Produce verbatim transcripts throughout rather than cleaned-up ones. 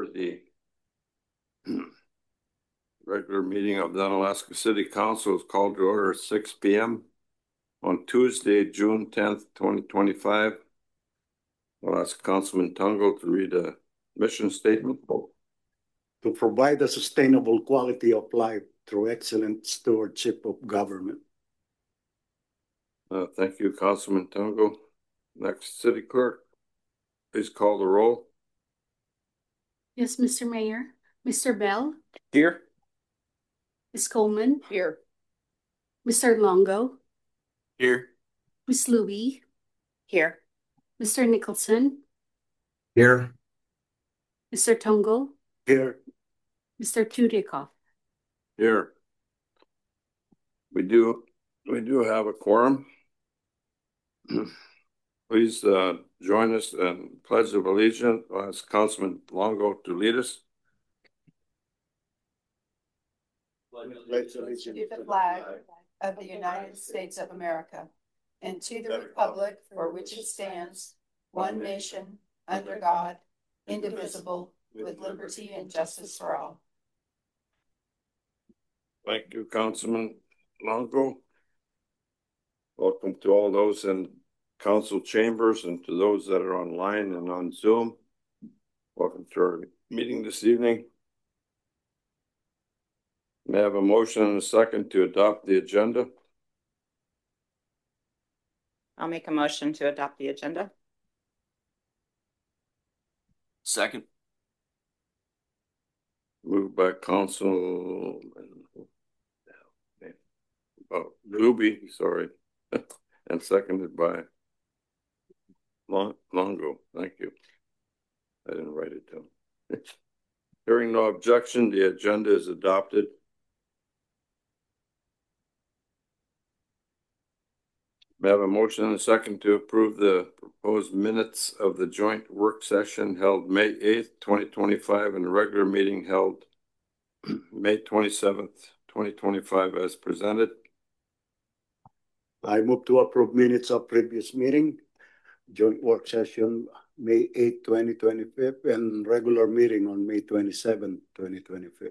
the regular meeting of the Unalaska City Council is called to order at six P M on Tuesday, June tenth, twenty twenty-five. I'll ask Councilman Tungo to read a mission statement. To provide a sustainable quality of life through excellent stewardship of government. Uh, thank you, Councilman Tungo. Next, City Clerk, please call the roll. Yes, Mister Mayor. Mister Bell. Here. Miz Coleman. Here. Mister Longo. Here. Miz Louie. Here. Mister Nicholson. Here. Mister Tungo. Here. Mister Tudikoff. Here. We do, we do have a quorum. Please uh, join us in Pledge of Allegiance. I'll ask Councilman Longo to lead us. Pledge allegiance to the flag of the United States of America and to the republic for which it stands, one nation, under God, indivisible, with liberty and justice for all. Thank you, Councilman Longo. Welcome to all those in council chambers and to those that are online and on Zoom. Welcome to our meeting this evening. May I have a motion and a second to adopt the agenda? I'll make a motion to adopt the agenda. Second. Moved by Councilman oh, Luby, sorry, and seconded by Long Longo. Thank you. I didn't write it down. Hearing no objection, the agenda is adopted. May I have a motion and a second to approve the proposed minutes of the joint work session held May eighth, twenty twenty-five, and the regular meeting held May twenty-seventh, twenty twenty-five as presented? I move to approve minutes of previous meeting, joint work session May eighth, twenty twenty-five, and regular meeting on May twenty-seventh, twenty twenty-five.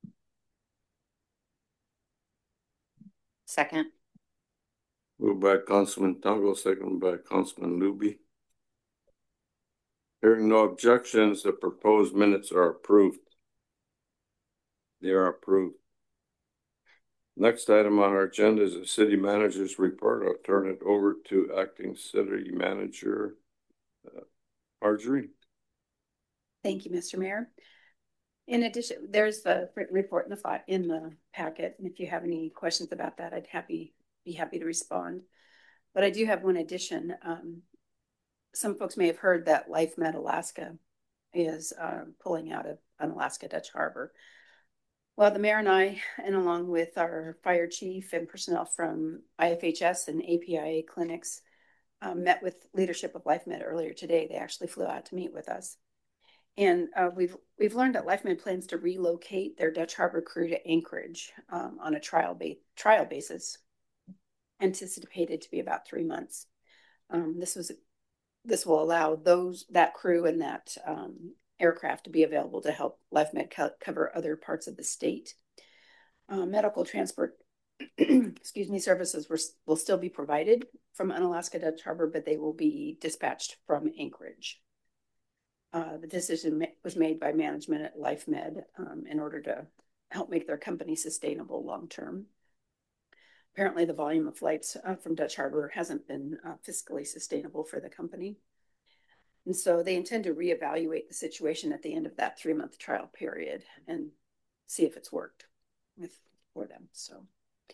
Second. Moved by Councilman Tungo, seconded by Councilman Luby. Hearing no objections, the proposed minutes are approved. They are approved. Next item on our agenda is the city manager's report. I'll turn it over to acting city manager uh, Marjorie. Thank you, Mister Mayor. In addition, there's the report in the in the packet, and if you have any questions about that, I'd happy be happy to respond. But I do have one addition. Um, some folks may have heard that LifeMed Alaska is uh, pulling out of Unalaska Dutch Harbor. Well, the mayor and I, and along with our fire chief and personnel from I F H S and A P I A clinics, um, met with leadership of LifeMed earlier today. They actually flew out to meet with us. And uh, we've we've learned that LifeMed plans to relocate their Dutch Harbor crew to Anchorage um, on a trial, ba trial basis, anticipated to be about three months. Um, this was this will allow those that crew and that um, aircraft to be available to help LifeMed co cover other parts of the state. Uh, medical transport, excuse me, services were, will still be provided from Unalaska Dutch Harbor, but they will be dispatched from Anchorage. Uh, the decision ma was made by management at LifeMed um, in order to help make their company sustainable long term. Apparently, the volume of flights uh, from Dutch Harbor hasn't been uh, fiscally sustainable for the company. And so they intend to reevaluate the situation at the end of that three-month trial period and see if it's worked with for them. So,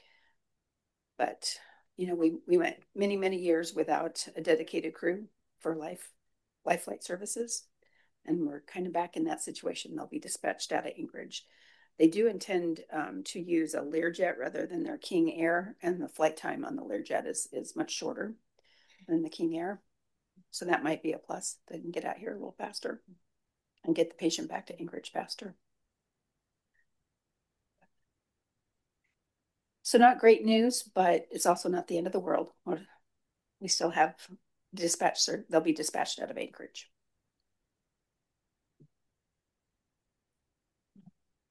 but you know, we we went many many years without a dedicated crew for life life flight services, and we're kind of back in that situation. They'll be dispatched out of Anchorage. They do intend um, to use a Learjet rather than their King Air, and the flight time on the Learjet is is much shorter than the King Air. So that might be a plus. They can get out here a little faster and get the patient back to Anchorage faster. So not great news, but it's also not the end of the world. We still have dispatch, they'll be dispatched out of Anchorage.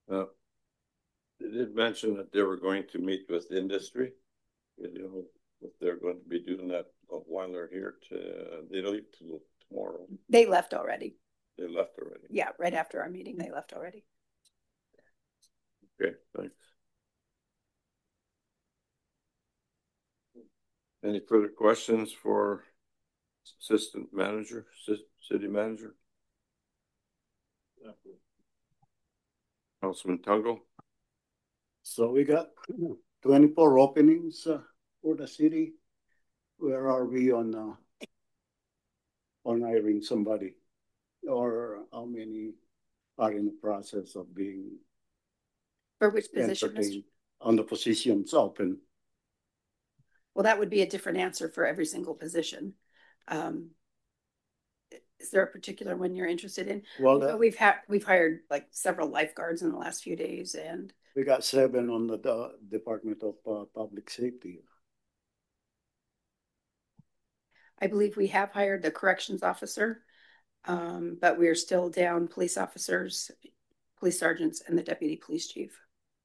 Uh, they did mention that they were going to meet with industry. You know, if they're going to be doing that while they're here to, they leave till tomorrow. They left already. They left already. Yeah, right after our meeting, they left already. Okay, thanks. Any further questions for assistant manager, city manager? Councilman Tungle? So we got twenty-four openings uh, for the city. Where are we on uh, on hiring somebody? Or how many are in the process of being For which position, Mister entertained on the positions open? Well, that would be a different answer for every single position. Um, is there a particular one you're interested in? Well, So that, we've had we've hired like several lifeguards in the last few days, and we got seven on the, the Department of uh, Public Safety. I believe we have hired the corrections officer, um, but we are still down police officers, police sergeants, and the deputy police chief.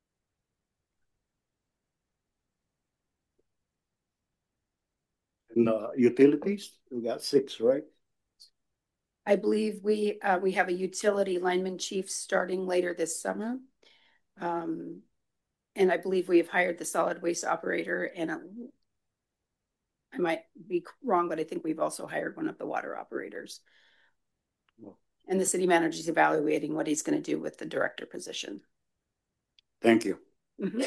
And uh, utilities, we got six, right? I believe we uh, we have a utility lineman chief starting later this summer. Um, and I believe we have hired the solid waste operator, and a, I might be wrong, but I think we've also hired one of the water operators. And the city manager is evaluating what he's going to do with the director position. Thank you. Mm-hmm.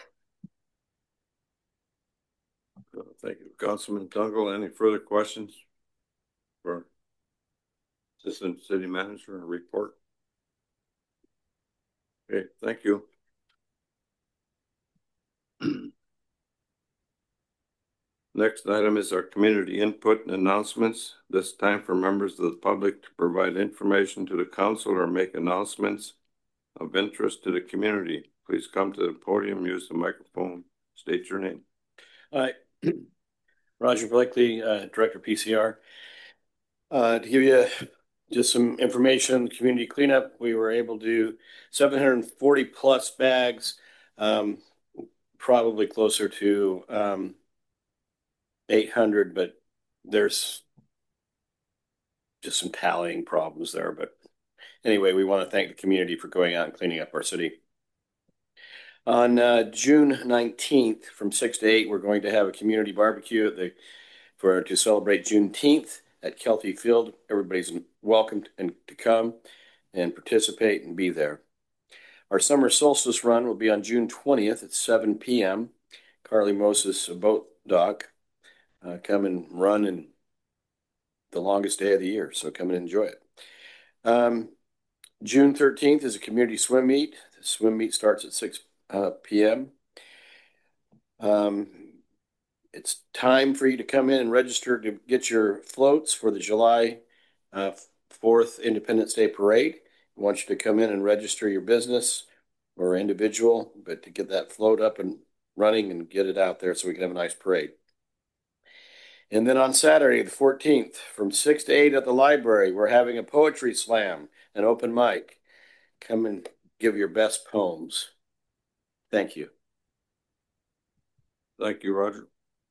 Thank you, Councilman Tungle. Any further questions for assistant city manager and report? Okay, thank you. Next item is our community input and announcements. This time for members of the public to provide information to the council or make announcements of interest to the community. Please come to the podium, use the microphone, state your name. Hi, Roger Blakely, uh, Director P C R. Uh, to give you just some information, community cleanup, we were able to do seven hundred forty plus bags, um, probably closer to um, eight hundred, but there's just some tallying problems there. But anyway, we want to thank the community for going out and cleaning up our city. On uh, June nineteenth, from six to eight, we're going to have a community barbecue at the for to celebrate Juneteenth at Kelty Field. Everybody's welcome and to come and participate and be there. Our summer solstice run will be on June twentieth at seven p m Carly Moses boat dock. Uh, come and run in the longest day of the year, so come and enjoy it. Um, June thirteenth is a community swim meet. The swim meet starts at six p m Um, it's time for you to come in and register to get your floats for the July uh, fourth Independence Day Parade. We want you to come in and register your business or individual, but to get that float up and running and get it out there so we can have a nice parade. And then on Saturday, the fourteenth, from six to eight at the library, we're having a poetry slam, an open mic. Come and give your best poems. Thank you. Thank you, Roger.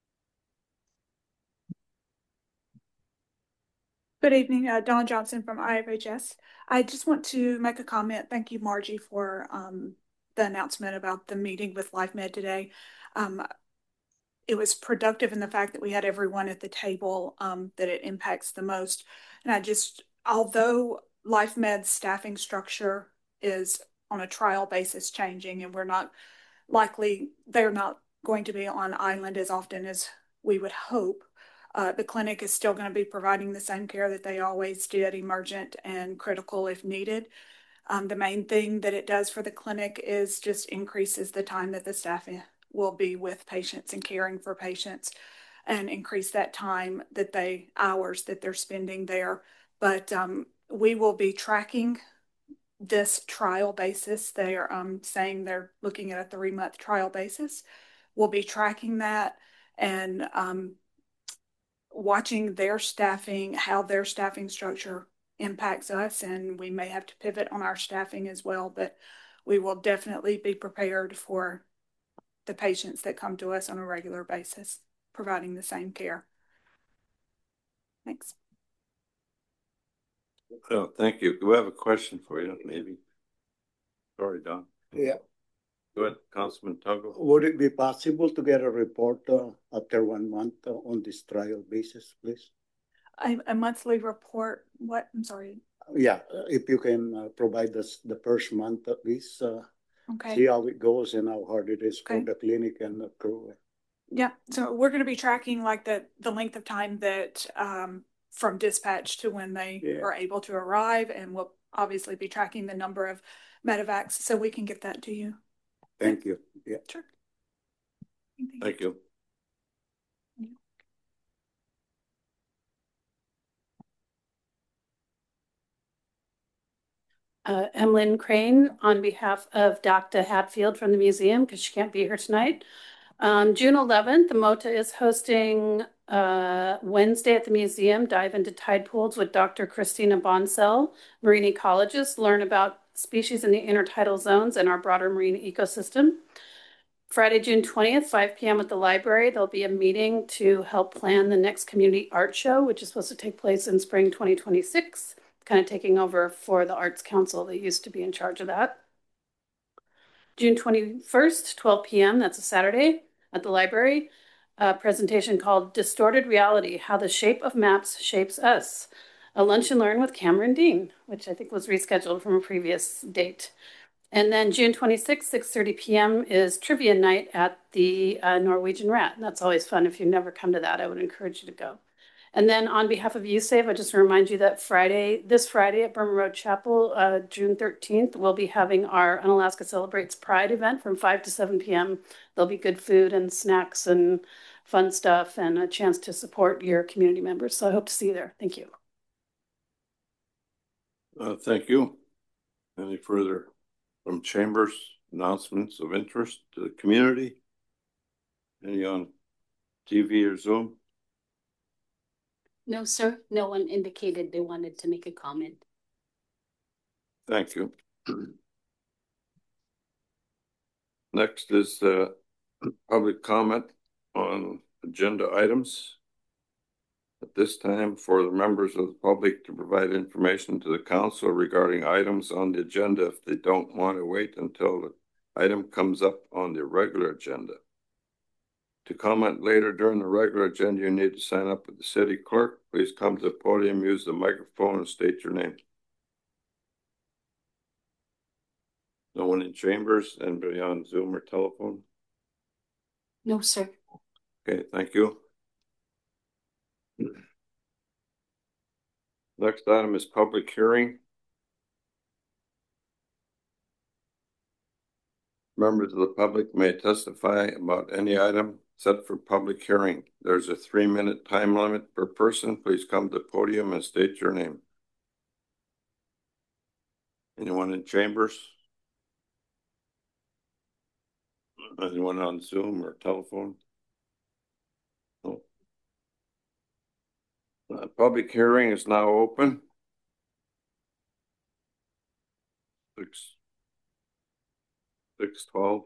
Good evening, uh, Dawn Johnson from I F H S. I just want to make a comment. Thank you, Margie, for um, the announcement about the meeting with LifeMed today. Um, it was productive in the fact that we had everyone at the table um, that it impacts the most. And I just, although LifeMed's staffing structure is on a trial basis changing, and we're not likely, they're not going to be on island as often as we would hope. Uh, the clinic is still going to be providing the same care that they always did, emergent and critical if needed. Um, the main thing that it does for the clinic is just increases the time that the staff will be with patients and caring for patients, and increase that time that they, hours that they're spending there. But um, we will be tracking this trial basis. They are um, saying they're looking at a three month trial basis. We'll be tracking that and um, watching their staffing, how their staffing structure impacts us, and we may have to pivot on our staffing as well. But we will definitely be prepared for the patients that come to us on a regular basis, providing the same care. Thanks. Oh, thank you. Do we have a question for you, maybe? Sorry, Don. Yeah. Go ahead, Councilman Tuggle. Would it be possible to get a report uh, after one month uh, on this trial basis, please? A, a monthly report, what, I'm sorry. Yeah, uh, if you can uh, provide us the first month at least, uh, Okay. see how it goes and how hard it is Okay. for the clinic and the crew. Yeah, so we're going to be tracking like the, the length of time that um, from dispatch to when they Yeah. are able to arrive, and we'll obviously be tracking the number of medevacs so we can get that to you. Thank you. Yeah. Sure. Thank you. Uh, Emlyn Crane on behalf of Doctor Hatfield from the museum, because she can't be here tonight. On June eleventh, the MOTA is hosting uh, Wednesday at the museum, Dive into Tide Pools with Doctor Christina Bonsell, marine ecologist, learn about species in the intertidal zones and our broader marine ecosystem. Friday, June twentieth, five p m at the library, there'll be a meeting to help plan the next community art show, which is supposed to take place in spring twenty twenty-six, kind of taking over for the Arts Council that used to be in charge of that. June twenty-first, twelve p m, that's a Saturday, at the library, a presentation called Distorted Reality, How the Shape of Maps Shapes Us, a lunch and learn with Cameron Dean, which I think was rescheduled from a previous date. And then June twenty-sixth, six thirty p m is trivia night at the uh, Norwegian Rat. And that's always fun. If you've never come to that, I would encourage you to go. And then on behalf of USAVE, I just remind you that Friday, this Friday at Burma Road Chapel, uh, June thirteenth, we'll be having our Unalaska Celebrates Pride event from five to seven p m There'll be good food and snacks and fun stuff and a chance to support your community members. So I hope to see you there. Thank you. Uh, thank you. Any further from chambers, announcements of interest to the community? Any on T V or Zoom? No, sir. No one indicated they wanted to make a comment. Thank you. Next is uh, public comment on agenda items. At this time, for the members of the public to provide information to the council regarding items on the agenda if they don't want to wait until the item comes up on the regular agenda. To comment later during the regular agenda, you need to sign up with the city clerk. Please come to the podium, use the microphone, and state your name. No one in chambers? Anybody on Zoom or telephone? No, sir. Okay, thank you. Next item is public hearing. Members of the public may testify about any item set for public hearing. There's a three-minute time limit per person. Please come to the podium and state your name. Anyone in chambers? Anyone on Zoom or telephone? No. Uh, public hearing is now open. Six, six twelve.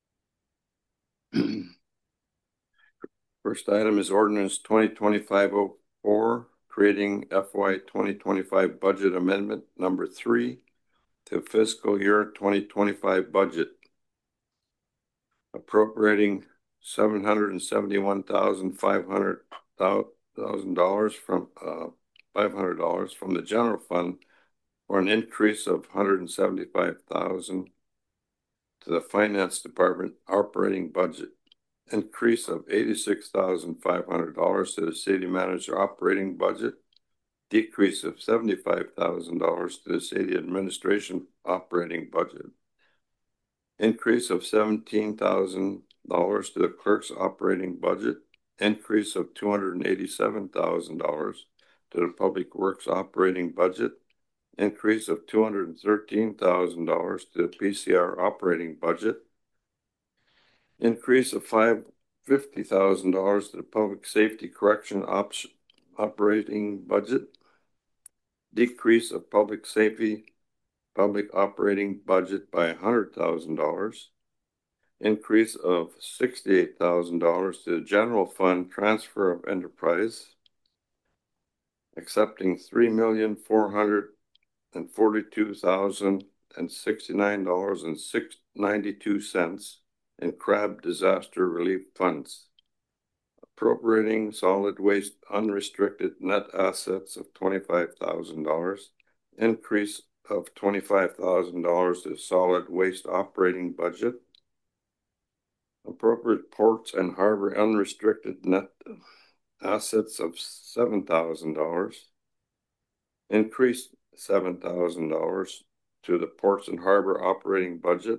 First item is ordinance twenty twenty-five oh four, creating F Y twenty twenty-five budget amendment number three to fiscal year twenty twenty-five budget, appropriating seven hundred and seventy-one thousand five hundred thousand dollars from uh five hundred dollars from the general fund for an increase of one hundred and seventy-five thousand to the finance department operating budget, increase of eighty-six thousand five hundred dollars to the city manager operating budget, decrease of seventy-five thousand dollars to the city administration operating budget, increase of seventeen thousand dollars to the clerk's operating budget, increase of two hundred eighty-seven thousand dollars to the public works operating budget, increase of two hundred thirteen thousand dollars to the P C R operating budget, increase of five hundred fifty thousand dollars to the public safety correction ops operating budget, decrease of public safety public operating budget by a hundred thousand dollars. Increase of sixty-eight thousand dollars to the general fund transfer of enterprise. Accepting three million four hundred and forty-two thousand and sixty-nine dollars and six ninety-two cents in crab disaster relief funds. Appropriating solid waste unrestricted net assets of twenty-five thousand dollars. Increase of twenty-five thousand dollars to solid waste operating budget. Appropriate ports and harbor unrestricted net assets of seven thousand dollars. Increase seven thousand dollars to the ports and harbor operating budget.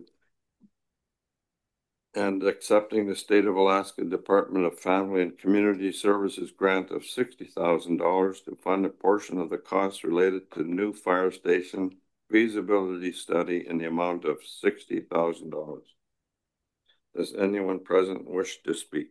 And accepting the State of Alaska Department of Family and Community Services grant of sixty thousand dollars to fund a portion of the costs related to the new fire station feasibility study in the amount of sixty thousand dollars. Does anyone present wish to speak?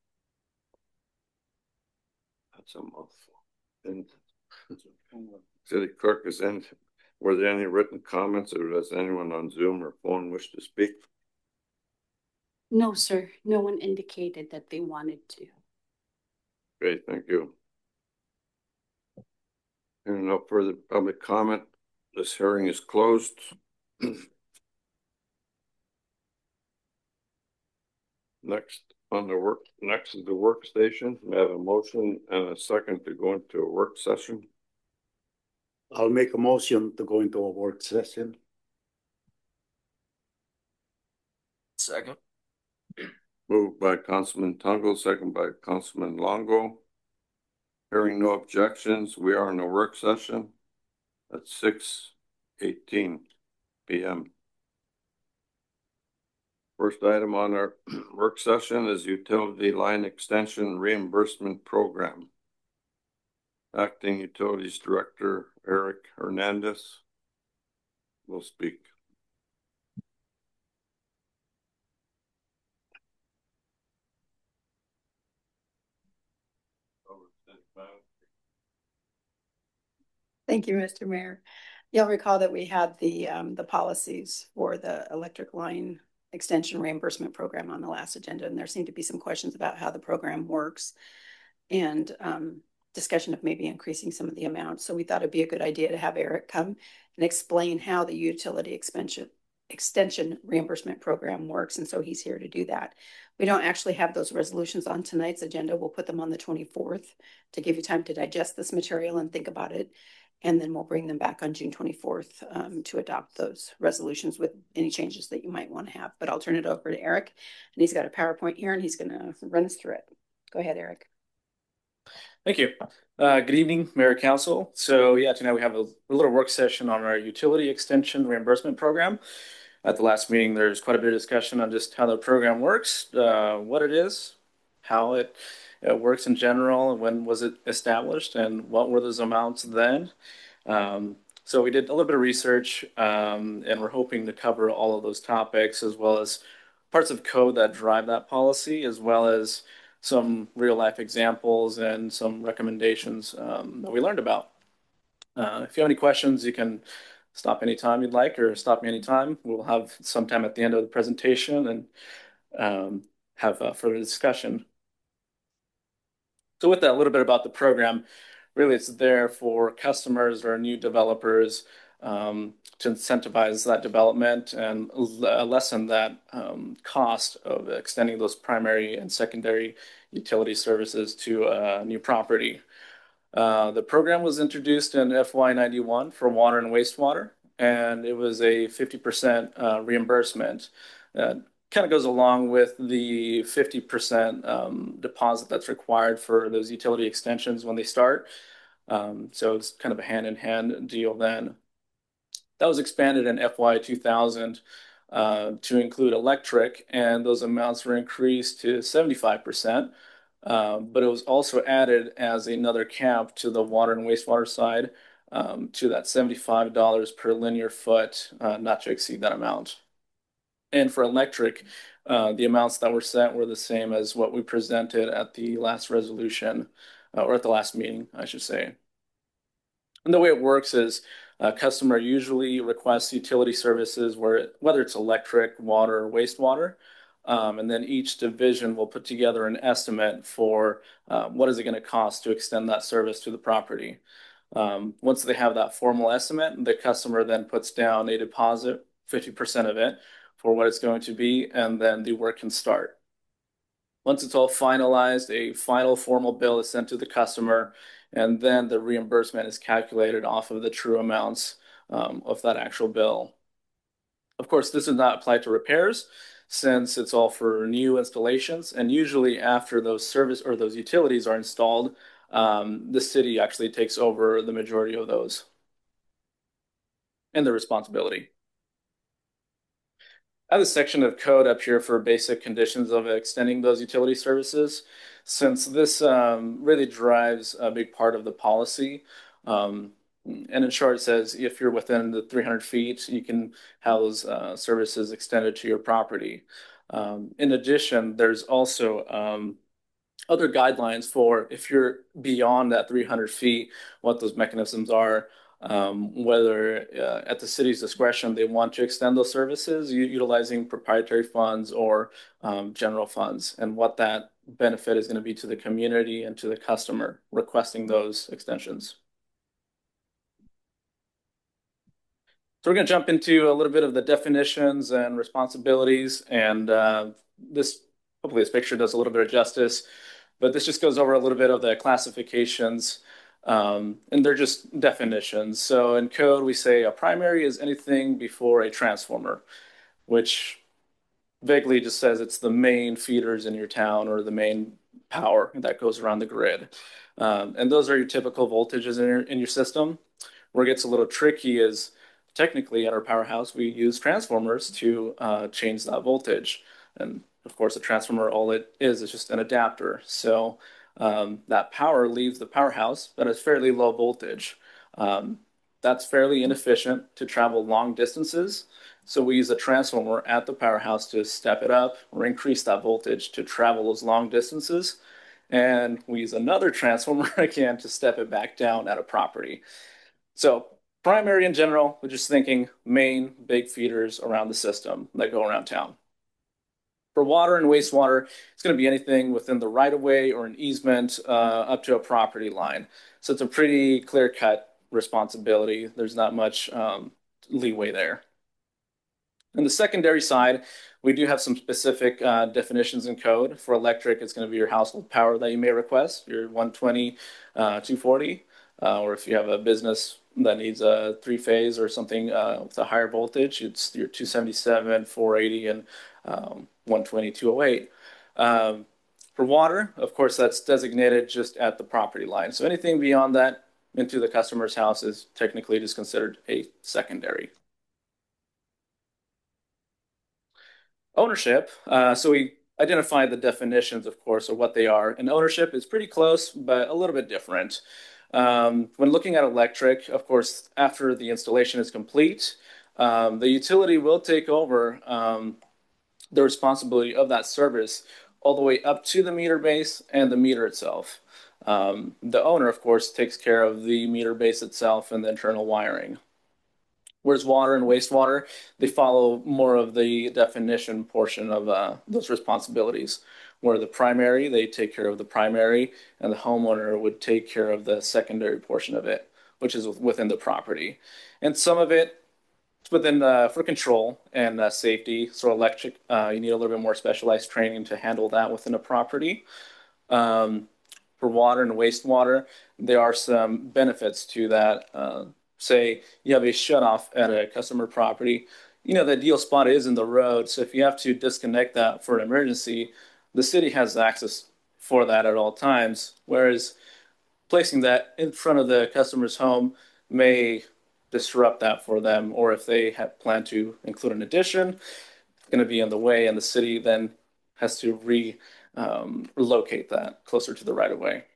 That's a mouthful. And City Clerk, is any, were there any written comments, or does anyone on Zoom or phone wish to speak? No, sir. No one indicated that they wanted to. Great, thank you. And no further public comment. This hearing is closed. Next on the work, next is the workstation. We have a motion and a second to go into a work session. I'll make a motion to go into a work session. Second. Moved by Councilman Tungo, second by Councilman Longo. Hearing no objections, we are in a work session at six eighteen P M First item on our work session is utility line extension reimbursement program. Acting Utilities Director Eric Hernandez will speak. Thank you, Mister Mayor. You'll recall that we had the um, the policies for the electric line extension reimbursement program on the last agenda, and there seemed to be some questions about how the program works and um, discussion of maybe increasing some of the amounts. So we thought it'd be a good idea to have Eric come and explain how the utility expansion extension reimbursement program works. And so he's here to do that. We don't actually have those resolutions on tonight's agenda. We'll put them on the twenty-fourth to give you time to digest this material and think about it. And then we'll bring them back on June twenty-fourth um, to adopt those resolutions with any changes that you might want to have. But I'll turn it over to Eric, and he's got a PowerPoint here and he's going to run us through it. Go ahead, Eric. Thank you. Uh, good evening, Mayor Council. So yeah, tonight we have a, a little work session on our utility extension reimbursement program. At the last meeting, there's quite a bit of discussion on just how the program works, uh, what it is, how it, it works in general, and when was it established, and what were those amounts then. Um, so we did a little bit of research, um, and we're hoping to cover all of those topics, as well as parts of code that drive that policy, as well as some real life examples and some recommendations um, that we learned about. Uh, if you have any questions, you can stop anytime you'd like, or stop me anytime. We'll have some time at the end of the presentation and um, have a further discussion. So with that, a little bit about the program. Really, it's there for customers or new developers um, to incentivize that development and lessen that um, cost of extending those primary and secondary utility services to a new property. Uh, the program was introduced in F Y ninety-one for water and wastewater, and it was a fifty percent uh, reimbursement. Uh, kind of goes along with the fifty percent um, deposit that's required for those utility extensions when they start. Um, so it's kind of a hand-in-hand deal then. That was expanded in F Y two thousand uh, to include electric, and those amounts were increased to seventy-five percent. Uh, but it was also added as another cap to the water and wastewater side um, to that seventy-five dollars per linear foot, uh, not to exceed that amount. And for electric, uh, the amounts that were set were the same as what we presented at the last resolution, uh, or at the last meeting, I should say. And the way it works is A customer usually requests utility services where, whether it's electric, water, or wastewater. Um, and then each division will put together an estimate for uh, what is it going to cost to extend that service to the property. Um, once they have that formal estimate, the customer then puts down a deposit, fifty percent of it, for what it's going to be, and then the work can start. Once it's all finalized, a final formal bill is sent to the customer, and then the reimbursement is calculated off of the true amounts um, of that actual bill. Of course, this does not apply to repairs since it's all for new installations, and usually after those service or those utilities are installed, um, the city actually takes over the majority of those and the responsibility. I have a section of code up here for basic conditions of extending those utility services, since this um, really drives a big part of the policy. Um, and in short, it says if you're within the three hundred feet, you can have those uh, services extended to your property. Um, in addition, there's also um, other guidelines for if you're beyond that three hundred feet, what those mechanisms are. Um, whether uh, at the city's discretion they want to extend those services utilizing proprietary funds or um, general funds, and what that benefit is going to be to the community and to the customer requesting those extensions. So we're going to jump into a little bit of the definitions and responsibilities, and uh, this hopefully this picture does a little bit of justice, but this just goes over a little bit of the classifications. Um, and they're just definitions. So in code, we say a primary is anything before a transformer, which vaguely just says it's the main feeders in your town or the main power that goes around the grid. Um, and those are your typical voltages in your, in your system. Where it gets a little tricky is technically at our powerhouse, we use transformers to uh, change that voltage. And of course, a transformer, all it is is just an adapter. So um, that power leaves the powerhouse at a fairly low voltage. Um, that's fairly inefficient to travel long distances. So we use a transformer at the powerhouse to step it up or increase that voltage to travel those long distances. And we use another transformer again to step it back down at a property. So primary in general, we're just thinking main big feeders around the system that go around town. For water and wastewater, it's going to be anything within the right-of-way or an easement uh, up to a property line. So it's a pretty clear-cut responsibility. There's not much um, leeway there. On the secondary side, we do have some specific uh, definitions in code. For electric, it's going to be your household power that you may request, your one twenty, uh, two forty, uh, or if you have a business that needs a three-phase or something uh, with a higher voltage, it's your two seventy-seven, four eighty, and um, one twenty, two oh eight. Um, for water, of course, that's designated just at the property line. So anything beyond that into the customer's house is technically just considered a secondary. Ownership, uh, so we identified the definitions, of course, of what they are. And ownership is pretty close, but a little bit different. Um, when looking at electric, of course, after the installation is complete, um, the utility will take over um, the responsibility of that service all the way up to the meter base and the meter itself. Um, the owner, of course, takes care of the meter base itself and the internal wiring. Whereas water and wastewater, they follow more of the definition portion of uh, those responsibilities. Where the primary, they take care of the primary, and the homeowner would take care of the secondary portion of it, which is within the property. And some of it within uh, for control and uh, safety. So electric, uh, you need a little bit more specialized training to handle that within a property. Um, for water and wastewater, there are some benefits to that. Uh, say you have a shutoff at a customer property, you know, the ideal spot is in the road. So if you have to disconnect that for an emergency, the city has access for that at all times. Whereas placing that in front of the customer's home may disrupt that for them, or if they have planned to include an addition, it's going to be in the way, and the city then has to re um, relocate that closer to the right of way.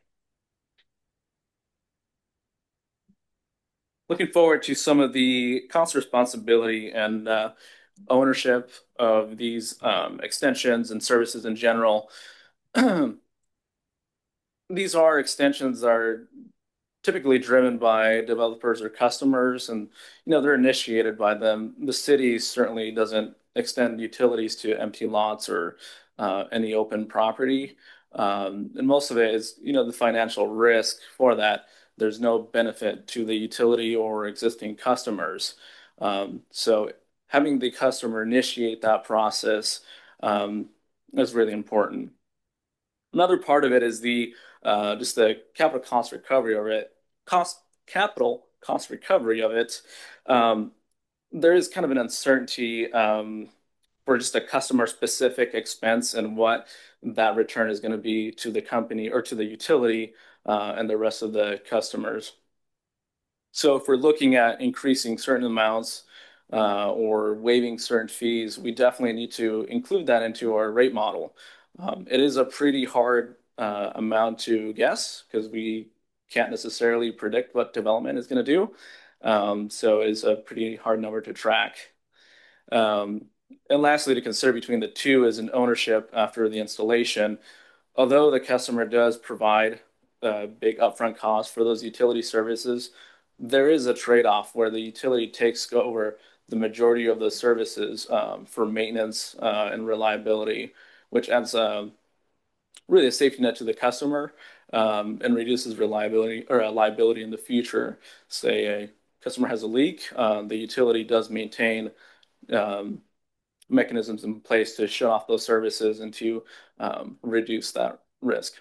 Looking forward to some of the cost responsibility and uh, ownership of these um, extensions and services in general. These are extensions are typically driven by developers or customers, and you know they're initiated by them. The city certainly doesn't extend utilities to empty lots or uh, any open property, um, and most of it is you know the financial risk for that. There's no benefit to the utility or existing customers. Um, so having the customer initiate that process um, is really important. Another part of it is the uh, just the capital cost recovery of it, cost capital cost recovery of it. Um, there is kind of an uncertainty um, for just a customer specific expense and what that return is going to be to the company or to the utility uh, and the rest of the customers. So if we're looking at increasing certain amounts uh, or waiving certain fees, we definitely need to include that into our rate model. Um, it is a pretty hard uh, amount to guess because we can't necessarily predict what development is going to do. Um, so it's a pretty hard number to track. Um, and lastly, to consider between the two is an ownership after the installation. Although the customer does provide a big upfront cost for those utility services, there is a trade-off where the utility takes over the majority of the services um, for maintenance uh, and reliability, which adds uh, really a safety net to the customer um, and reduces reliability or uh, liability in the future. Say a customer has a leak, uh, the utility does maintain um, mechanisms in place to shut off those services and to um, reduce that risk.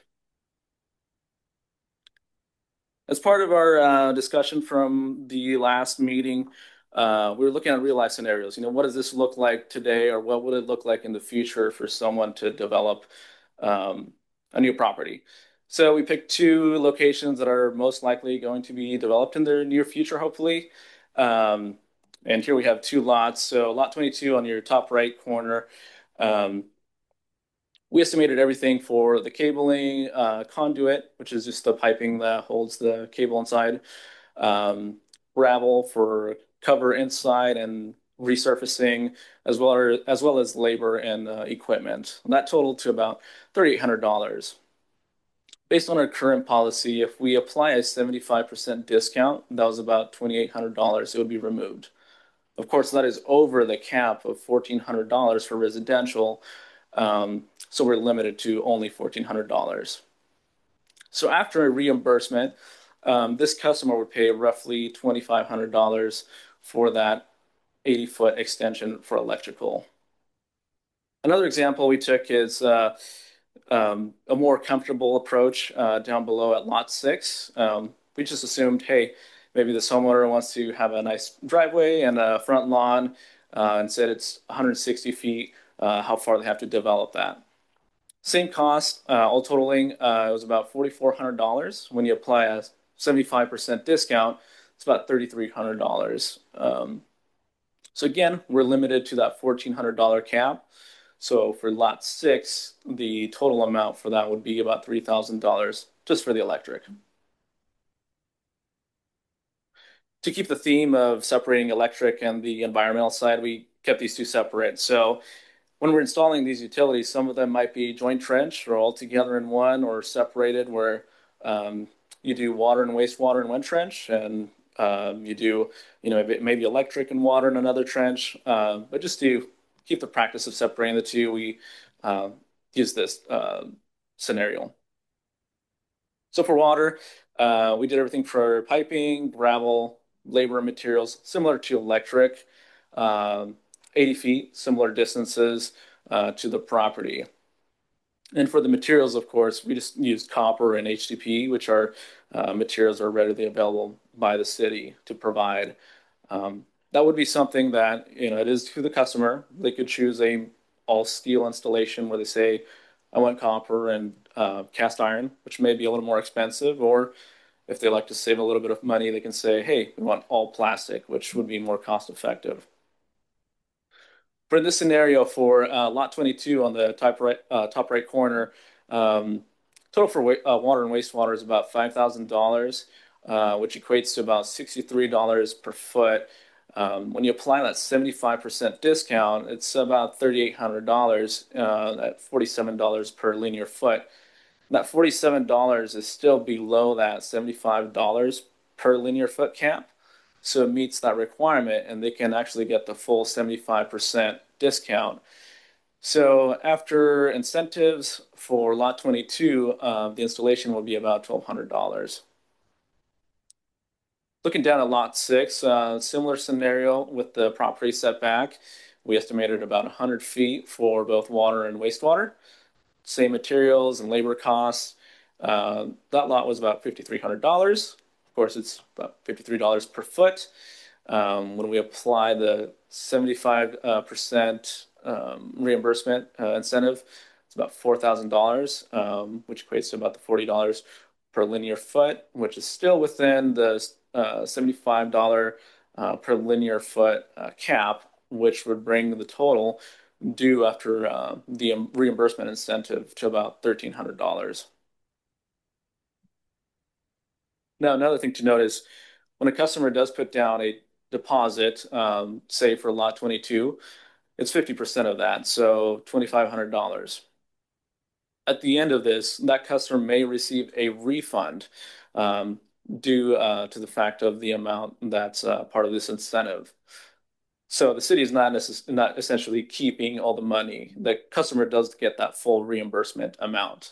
As part of our uh, discussion from the last meeting, uh, we were looking at real life scenarios. You know, what does this look like today, or what would it look like in the future for someone to develop um, a new property? So we picked two locations that are most likely going to be developed in the near future, hopefully. Um, and here we have two lots. So lot twenty-two on your top right corner. Um, we estimated everything for the cabling, uh, conduit, which is just the piping that holds the cable inside, um, gravel for cover inside and resurfacing, as well as, as well as labor and uh, equipment. And that totaled to about thirty-eight hundred dollars. Based on our current policy, if we apply a seventy-five percent discount, that was about twenty-eight hundred dollars, it would be removed. Of course, that is over the cap of fourteen hundred dollars for residential. Um, so we're limited to only fourteen hundred dollars. So after a reimbursement, um, this customer would pay roughly twenty-five hundred dollars for that eighty foot extension for electrical. Another example we took is uh, um, a more comfortable approach uh, down below at lot six. Um, we just assumed, hey, maybe this homeowner wants to have a nice driveway and a front lawn uh, and said it's one hundred sixty feet. Uh, how far they have to develop that. Same cost, uh, all totaling, uh, it was about forty-four hundred dollars. When you apply a seventy-five percent discount, it's about thirty-three hundred dollars. Um, so again, we're limited to that fourteen hundred dollar cap. So for lot six, the total amount for that would be about three thousand dollars just for the electric. To keep the theme of separating electric and the environmental side, we kept these two separate. So when we're installing these utilities, some of them might be joint trench or all together in one or separated where um, you do water and wastewater in one trench and um, you do, you know, maybe electric and water in another trench. Uh, but just to keep the practice of separating the two, we uh, use this uh, scenario. So for water, uh, we did everything for piping, gravel, labor and materials, similar to electric. Um, eighty feet, similar distances uh, to the property. And for the materials, of course, we just used copper and H D P E, which are uh, materials are readily available by the city to provide. Um, that would be something that, you know, it is to the customer. They could choose a all steel installation where they say, I want copper and uh, cast iron, which may be a little more expensive, or if they like to save a little bit of money, they can say, hey, we want all plastic, which would be more cost effective. For this scenario, for uh, lot twenty-two on the top right, uh, top right corner, um, total for uh, water and wastewater is about five thousand dollars, uh, which equates to about sixty-three dollars per foot. Um, when you apply that seventy-five percent discount, it's about thirty-eight hundred dollars uh, at forty-seven dollars per linear foot. That forty-seven dollars is still below that seventy-five dollars per linear foot cap. So it meets that requirement, and they can actually get the full seventy-five percent discount. So after incentives for lot twenty-two, uh, the installation will be about twelve hundred dollars. Looking down at lot six, uh, similar scenario with the property setback. We estimated about one hundred feet for both water and wastewater. Same materials and labor costs. Uh, that lot was about fifty-three hundred dollars. Of course, it's about fifty-three dollars per foot. Um, when we apply the seventy-five percent um, reimbursement uh, incentive, it's about four thousand dollars, um, which equates to about the forty dollars per linear foot, which is still within the uh, seventy-five dollars uh, per linear foot uh, cap, which would bring the total due after uh, the reimbursement incentive to about thirteen hundred dollars. Now, another thing to note is when a customer does put down a deposit, um, say for lot twenty-two, it's fifty percent of that, so twenty-five hundred dollars. At the end of this, that customer may receive a refund um, due uh, to the fact of the amount that's uh, part of this incentive. So the city is not necess- not essentially keeping all the money. The customer does get that full reimbursement amount.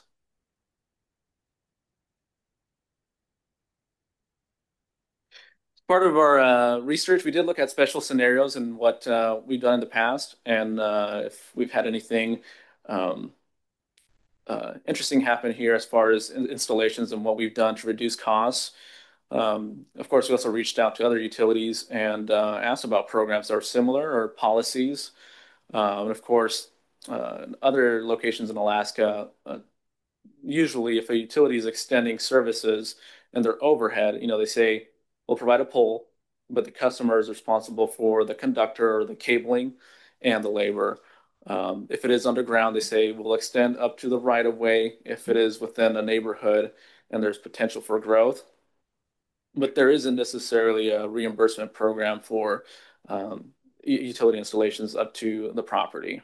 Part of our uh, research, we did look at special scenarios and what uh, we've done in the past, and uh, if we've had anything um, uh, interesting happen here as far as in- installations and what we've done to reduce costs. Um, of course, we also reached out to other utilities and uh, asked about programs that are similar or policies. Uh, and of course, uh, other locations in Alaska, uh, usually if a utility is extending services and their overhead, you know, they say, we'll provide a pole, but the customer is responsible for the conductor or the cabling and the labor. Um, if it is underground, they say we'll extend up to the right of way if it is within a neighborhood and there's potential for growth. But there isn't necessarily a reimbursement program for um, utility installations up to the property.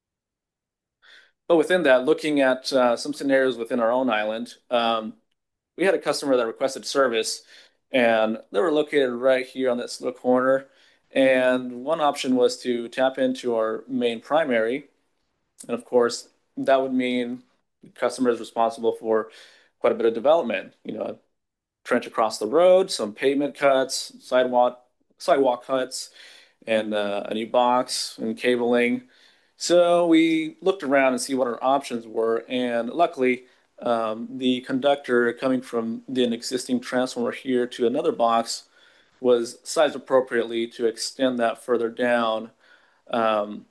But within that, looking at uh, some scenarios within our own island, um, we had a customer that requested service, and they were located right here on this little corner. And one option was to tap into our main primary. And of course, that would mean the customer is responsible for quite a bit of development, you know, a trench across the road, some pavement cuts, sidewalk, sidewalk cuts, and uh, a new box and cabling. So we looked around and see what our options were, and luckily, um, the conductor coming from the, an existing transformer here to another box was sized appropriately to extend that further down. Um,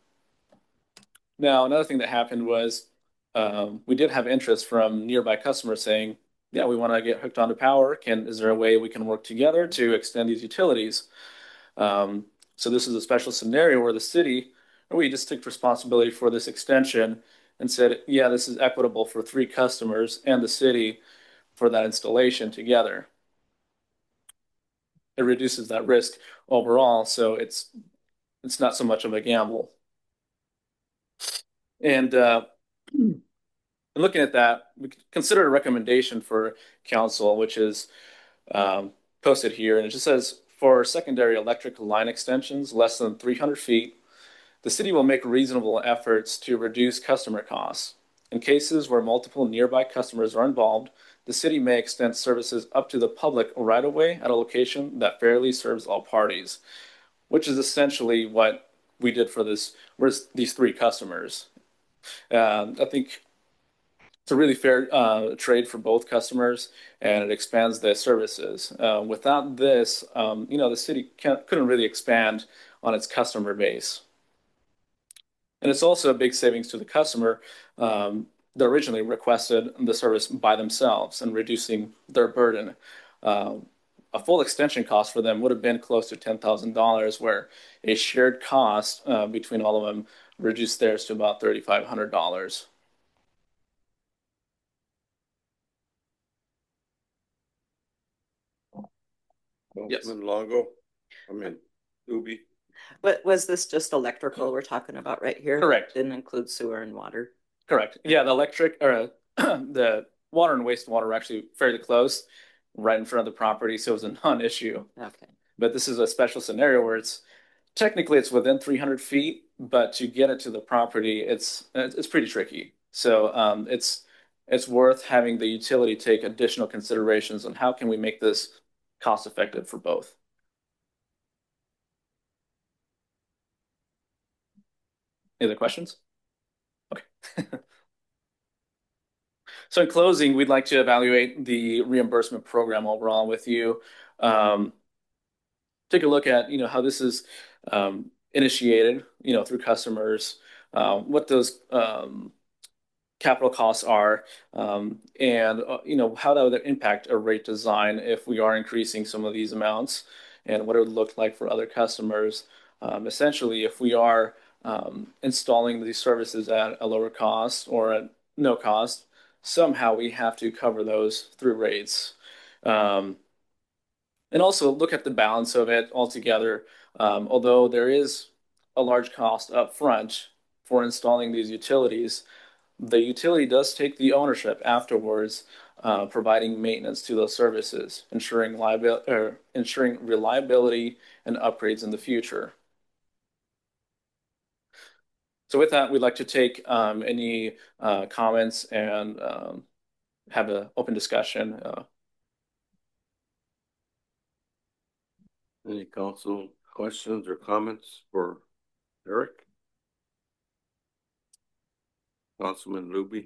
now, another thing that happened was um, we did have interest from nearby customers saying, yeah, we want to get hooked onto power. Can, is there a way we can work together to extend these utilities? Um, so this is a special scenario where the city, or we just took responsibility for this extension and said, yeah, this is equitable for three customers and the city for that installation together. It reduces that risk overall, so it's it's not so much of a gamble. And uh, looking at that, we considered a recommendation for council, which is um, posted here, and it just says, for secondary electric line extensions less than three hundred feet, the city will make reasonable efforts to reduce customer costs. In cases where multiple nearby customers are involved, the city may extend services up to the public right-of-way at a location that fairly serves all parties, which is essentially what we did for this, these three customers. Uh, I think it's a really fair uh, trade for both customers, and it expands the services. Uh, without this, um, you know, the city can't, couldn't really expand on its customer base. And it's also a big savings to the customer um, that originally requested the service by themselves and reducing their burden. Uh, a full extension cost for them would have been close to ten thousand dollars, where a shared cost uh, between all of them reduced theirs to about three thousand five hundred dollars. Yes. Longo, I mean, Ubi. But was this just electrical we're talking about right here? Correct. Didn't include sewer and water? Correct. Yeah, the electric or uh, the water and wastewater are actually fairly close, right in front of the property, so it was a non-issue. Okay. But this is a special scenario where it's technically it's within three hundred feet, but to get it to the property, it's it's pretty tricky. So um, it's it's worth having the utility take additional considerations on how can we make this cost effective for both. Any other questions? Okay. So in closing, we'd like to evaluate the reimbursement program overall with you. Um, take a look at, you know, how this is um, initiated, you know, through customers, uh, what those um, capital costs are, um, and, uh, you know, how that would impact a rate design if we are increasing some of these amounts, and what it would look like for other customers. Um, essentially, if we are um, installing these services at a lower cost or at no cost, somehow we have to cover those through rates. Um, and also look at the balance of it altogether. Um, although there is a large cost up front for installing these utilities, the utility does take the ownership afterwards, uh, providing maintenance to those services, ensuring liability, or ensuring reliability and upgrades in the future. So with that, we'd like to take um, any uh, comments and um, have an open discussion. Uh, Any council questions or comments for Eric? Councilman Luby?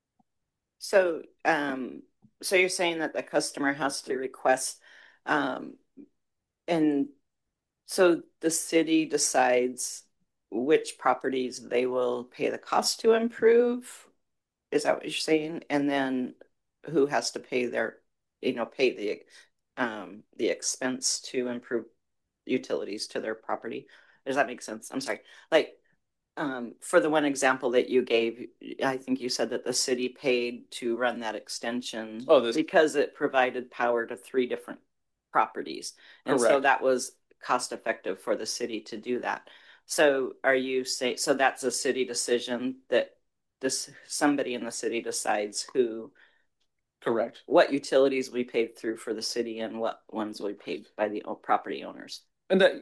So, um, so you're saying that the customer has to request, um, and so the city decides which properties they will pay the cost to improve? Is that what you're saying? And then who has to pay their, you know, pay the, um, the expense to improve utilities to their property? Does that make sense? I'm sorry. Like, um, for the one example that you gave, I think you said that the city paid to run that extension Oh, this- because it provided power to three different properties. And so Correct. that was cost effective for the city to do that. So are you saying, so that's a city decision that this, somebody in the city decides who, Correct. what utilities we paid through for the city and what ones we paid by the o- property owners? And that,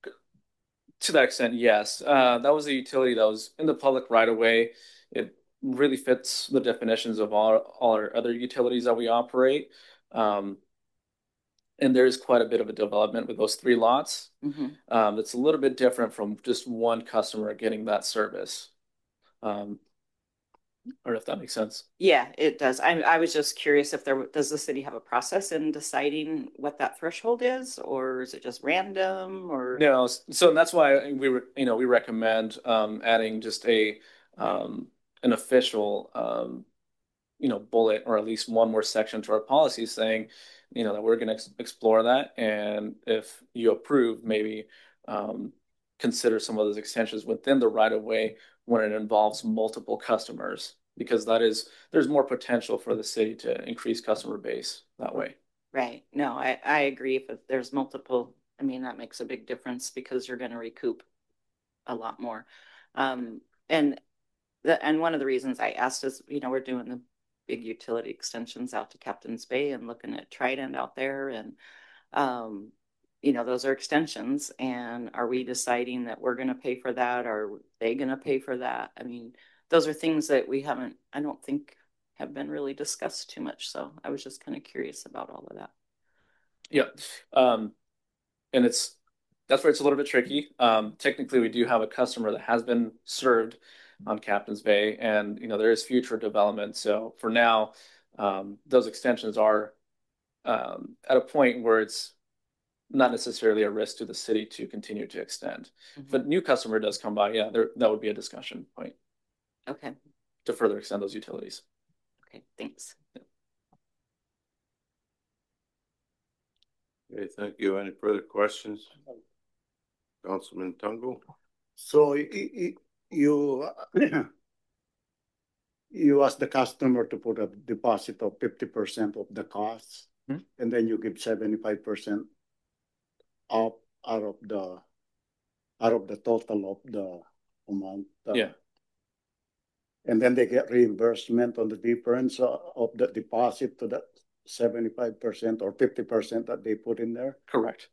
to that extent, yes. Uh, that was a utility that was in the public right of way. It really fits the definitions of all, all our other utilities that we operate. Um, and there's quite a bit of a development with those three lots. Mm-hmm. Um, it's a little bit different from just one customer getting that service. Um, or if that makes sense. Yeah, it does. I I was just curious if there, does the city have a process in deciding what that threshold is, or is it just random, or? No, so that's why we were, you know, we recommend um, adding just a um, an official, um, you know, bullet or at least one more section to our policy saying, you know, that we're going to ex explore that, and if you approve, maybe um, consider some of those extensions within the right of way when it involves multiple customers, because that is, there's more potential for the city to increase customer base that way. Right. No, I, I agree. If there's multiple, I mean, that makes a big difference because you're going to recoup a lot more. Um, and the, and one of the reasons I asked is, you know, we're doing the big utility extensions out to Captain's Bay and looking at Trident out there. And, um, you know, those are extensions. And are we deciding that we're going to pay for that? Or are they going to pay for that? I mean, those are things that we haven't, I don't think have been really discussed too much. So I was just kind of curious about all of that. Yeah. Um, and it's, that's where it's a little bit tricky. Um, technically, we do have a customer that has been served on Captain's Bay, and you know there is future development. So for now, um, those extensions are um, at a point where it's not necessarily a risk to the city to continue to extend. Mm-hmm. If a new customer does come by, yeah, there that would be a discussion point. Okay. To further extend those utilities. Okay, thanks. Yeah. Okay, thank you. Any further questions? Councilman Tungo? So you, you, you ask the customer to put a deposit of fifty percent of the costs, hmm? and then you give seventy-five percent up out of the, out of the total of the amount. Uh, Yeah. And then they get reimbursement on the difference uh, of the deposit to the seventy-five percent or fifty percent that they put in there? Correct.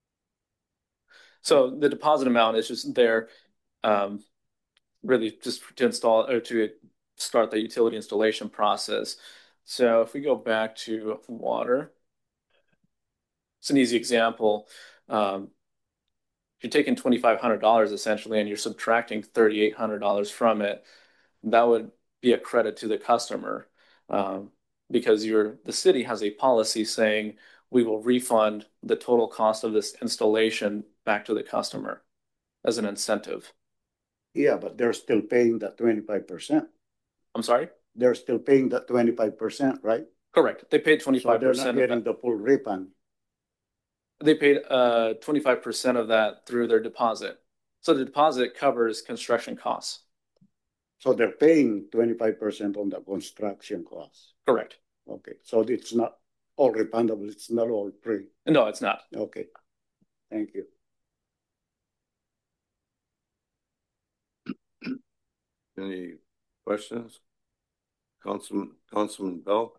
So the deposit amount is just there, um, really just to install or to start the utility installation process. So if we go back to water, it's an easy example. Um, if you're taking twenty-five hundred dollars essentially and you're subtracting thirty-eight hundred dollars from it, that would be a credit to the customer, um, because you're, the city has a policy saying we will refund the total cost of this installation back to the customer as an incentive. Yeah, but they're still paying that twenty-five percent. I'm sorry? They're still paying that twenty-five percent, right? Correct. They paid So twenty-five they're percent not of getting that. the full refund. They paid uh twenty-five percent of that through their deposit. So the deposit covers construction costs. So they're paying twenty-five percent on the construction costs. Correct. Okay, so it's not all refundable, it's not all free. No, it's not. Okay, thank you. Any questions? Councilman, Councilman Bell?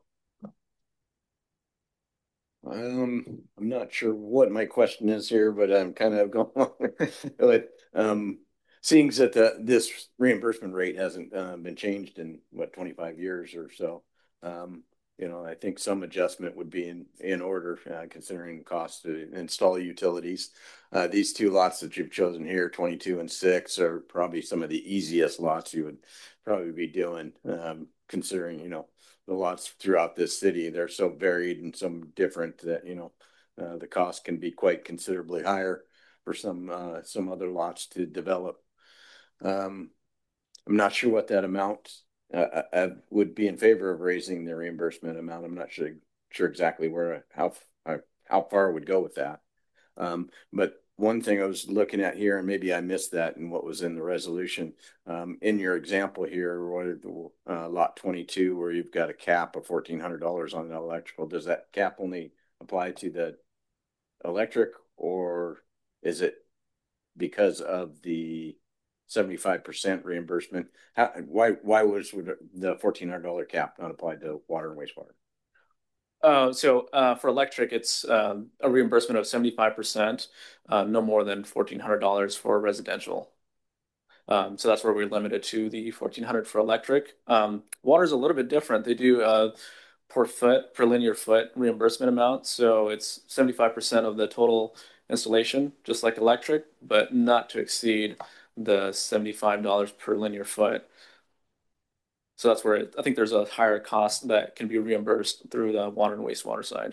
Um, I'm not sure what my question is here, but I'm kind of going, but, um, seeing that the, this reimbursement rate hasn't, uh, been changed in what, twenty-five years or so. Um, you know, I think some adjustment would be in, in order, uh, considering the cost to install utilities. Uh, these two lots that you've chosen here, twenty-two and six, are probably some of the easiest lots you would probably be doing, um, considering, you know, the lots throughout this city. They're so varied and so different that, you know, uh, the cost can be quite considerably higher for some, uh, some other lots to develop. Um, I'm not sure what that amount, uh, I, I would be in favor of raising the reimbursement amount. I'm not sure, sure exactly where, how, how far it would go with that. Um, but one thing I was looking at here, and maybe I missed that in what was in the resolution, um, in your example here, what the, uh, lot twenty-two, where you've got a cap of fourteen hundred dollars on the electrical, does that cap only apply to the electric, or is it because of the seventy-five percent reimbursement? How, why, why was the fourteen hundred dollar cap not applied to water and wastewater? Uh, so uh, for electric, it's um, a reimbursement of seventy-five percent, uh, no more than fourteen hundred dollars for residential. Um, so that's where we're limited to the fourteen hundred dollars for electric. Um, water is a little bit different. They do uh, per foot, per linear foot reimbursement amount. So it's seventy-five percent of the total installation, just like electric, but not to exceed the seventy-five dollars per linear foot. So that's where it, I think there's a higher cost that can be reimbursed through the water and wastewater side.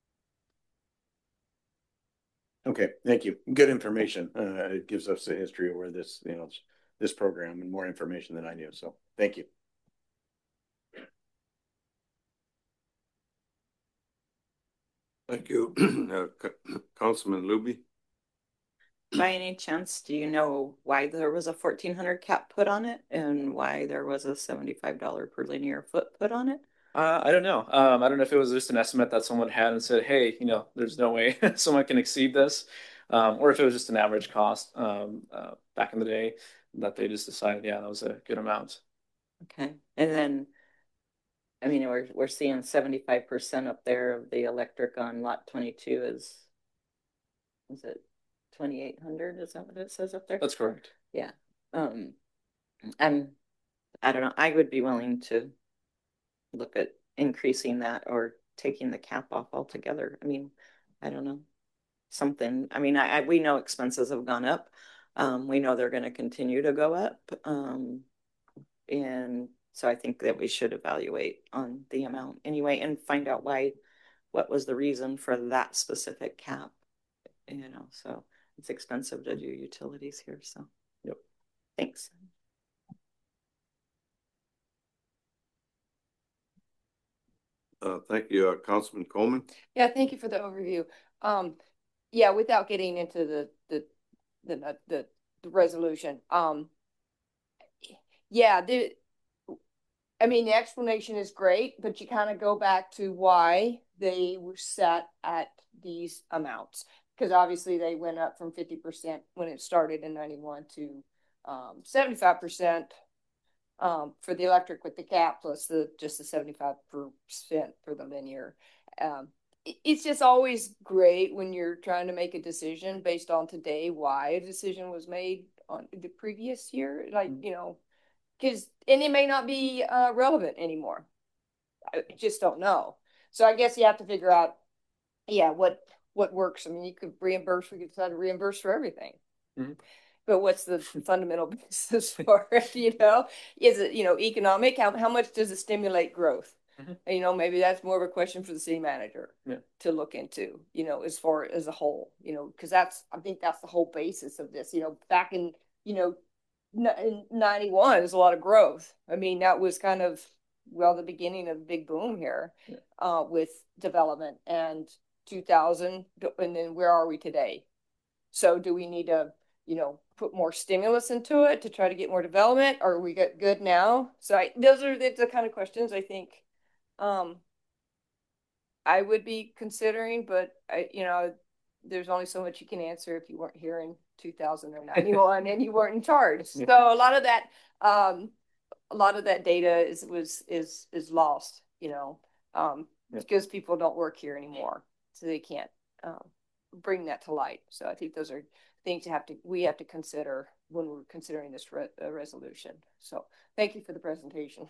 Okay, thank you. Good information. Uh, it gives us a history of where this, you know, this program and more information than I knew. So thank you. Thank you. uh, Councilman Luby? By any chance, do you know why there was a fourteen hundred cap put on it and why there was a seventy-five dollar per linear foot put on it? Uh, I don't know. Um, I don't know if it was just an estimate that someone had and said, hey, you know, there's no way someone can exceed this. Um, or if it was just an average cost um, uh, back in the day that they just decided, yeah, that was a good amount. Okay, and then, I mean, we're, we're seeing seventy-five percent up there of the electric on lot twenty-two is, is it twenty-eight hundred? Is that what it says up there? That's correct. Yeah. Um, I'm, I don't know, I would be willing to look at increasing that or taking the cap off altogether. I mean, I don't know, something. I mean, I, I we know expenses have gone up. Um, we know they're going to continue to go up. Um, and so I think that we should evaluate on the amount anyway and find out why, what was the reason for that specific cap, you know, so it's expensive to do utilities here. So, yep. Thanks. Uh, thank you, uh, Councilman Coleman. Yeah, thank you for the overview. Um, yeah, without getting into the the the the, the resolution, um, yeah, the I mean the explanation is great, but you kind of go back to why they were set at these amounts, because obviously they went up from fifty percent when it started in ninety-one to um seventy-five percent um, for the electric with the cap plus the, just the seventy-five percent for the linear. Um, it- it's just always great when you're trying to make a decision based on today, why a decision was made on the previous year, like, you know, because, and it may not be uh, relevant anymore. I just don't know. So I guess you have to figure out, yeah, what, what works. I mean, you could reimburse, we could decide to reimburse for everything. Mhm. But what's the fundamental basis for it, you know? Is it, you know, economic? How, how much does it stimulate growth? Mhm. You know, maybe that's more of a question for the city manager Yeah. to look into, you know, as far as a whole, you know, because that's, I think that's the whole basis of this, you know, back in, you know, in ninety-one, there's a lot of growth. I mean, that was kind of, well, the beginning of the big boom here, Yeah. uh, with development, and two thousand, and then where are we today? So do we need to, you know, put more stimulus into it to try to get more development? Or are we get good now? So I, those are the, the kind of questions I think um, I would be considering, but I, you know, there's only so much you can answer if you weren't here in two thousand ninety-one and you weren't in charge. So a lot of that, um, a lot of that data is was is is lost, you know, um, Yeah. because people don't work here anymore, so they can't um, bring that to light. So I think those are things you have to we have to consider when we're considering this re uh, resolution. So thank you for the presentation.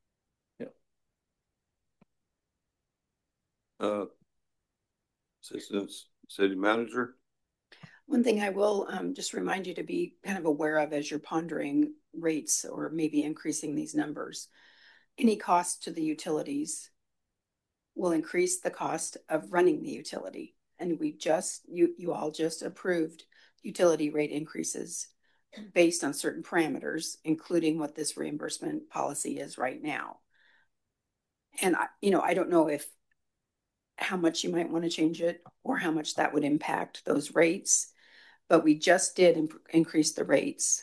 Uh, Assistant City Manager. One thing I will um, just remind you to be kind of aware of as you're pondering rates or maybe increasing these numbers. Any cost to the utilities will increase the cost of running the utility. And we just, you, you all just approved utility rate increases based on certain parameters, including what this reimbursement policy is right now. And I, you know, I don't know if how much you might want to change it or how much that would impact those rates, but we just did imp- increase the rates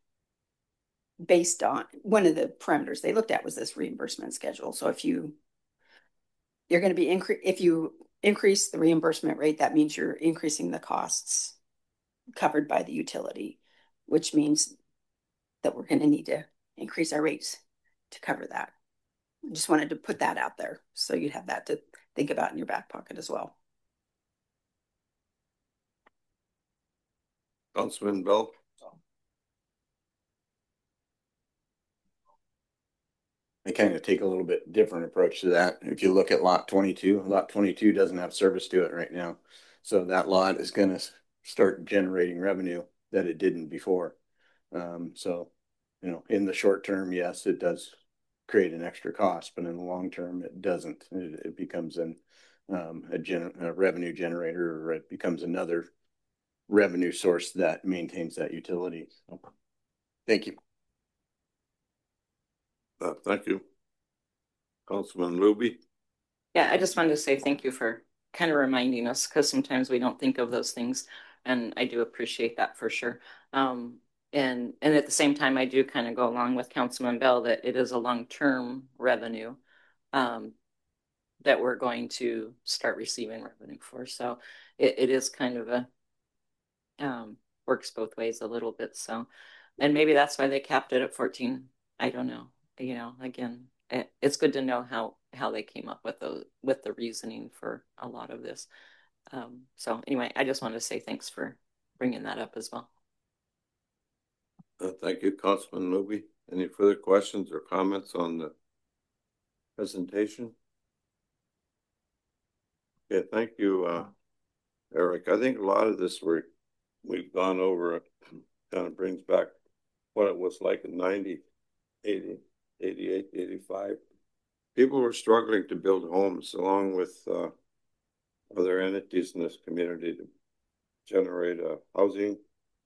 based on one of the parameters they looked at was this reimbursement schedule. So if you you're going to be increase if you increase the reimbursement rate, that means you're increasing the costs covered by the utility, which means that we're going to need to increase our rates to cover that. I just wanted to put that out there so you'd have that to think about in your back pocket as well. Councilman Bell. I kind of take a little bit different approach to that. If you look at lot twenty-two, lot twenty-two doesn't have service to it right now. So that lot is going to start generating revenue that it didn't before. Um, so, you know, in the short term, yes, it does create an extra cost, but in the long term, it doesn't. It, it becomes an, um, a, gen a revenue generator, or it becomes another revenue source that maintains that utility. So, thank you. Uh, thank you. Councilman Luby. Yeah, I just wanted to say thank you for kind of reminding us, because sometimes we don't think of those things, and I do appreciate that for sure. Um, and and at the same time, I do kind of go along with Councilman Bell that it is a long-term revenue um, that we're going to start receiving revenue for. So it, it is kind of a um, works both ways a little bit. So, and maybe that's why they capped it at fourteen. I don't know. You know, again, it, it's good to know how how they came up with the with the reasoning for a lot of this. Um, so anyway, I just wanted to say thanks for bringing that up as well. Uh, thank you, Councilman Luby. Any further questions or comments on the presentation? Yeah, thank you, uh, Eric. I think a lot of this we're, we've gone over, kind of brings back what it was like in ninety, eighty, eighty-eight, eighty-five. People were struggling to build homes along with uh, other entities in this community to generate a housing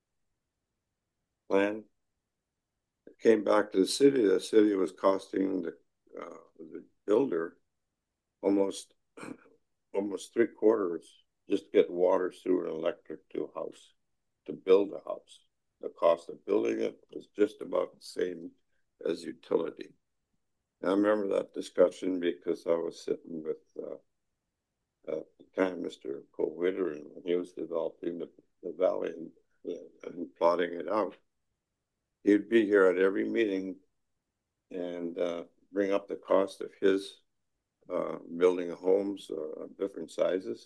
plan. It came back to the city. The city was costing the, uh, the builder almost almost three quarters just to get water, sewer, and electric to a house, to build a house. The cost of building it was just about the same as utility. And I remember that discussion because I was sitting with uh, at the time Mister Cole-Witter, and he was developing the, the valley and, and plotting it out. He'd be here at every meeting and uh, bring up the cost of his uh, building homes uh, of different sizes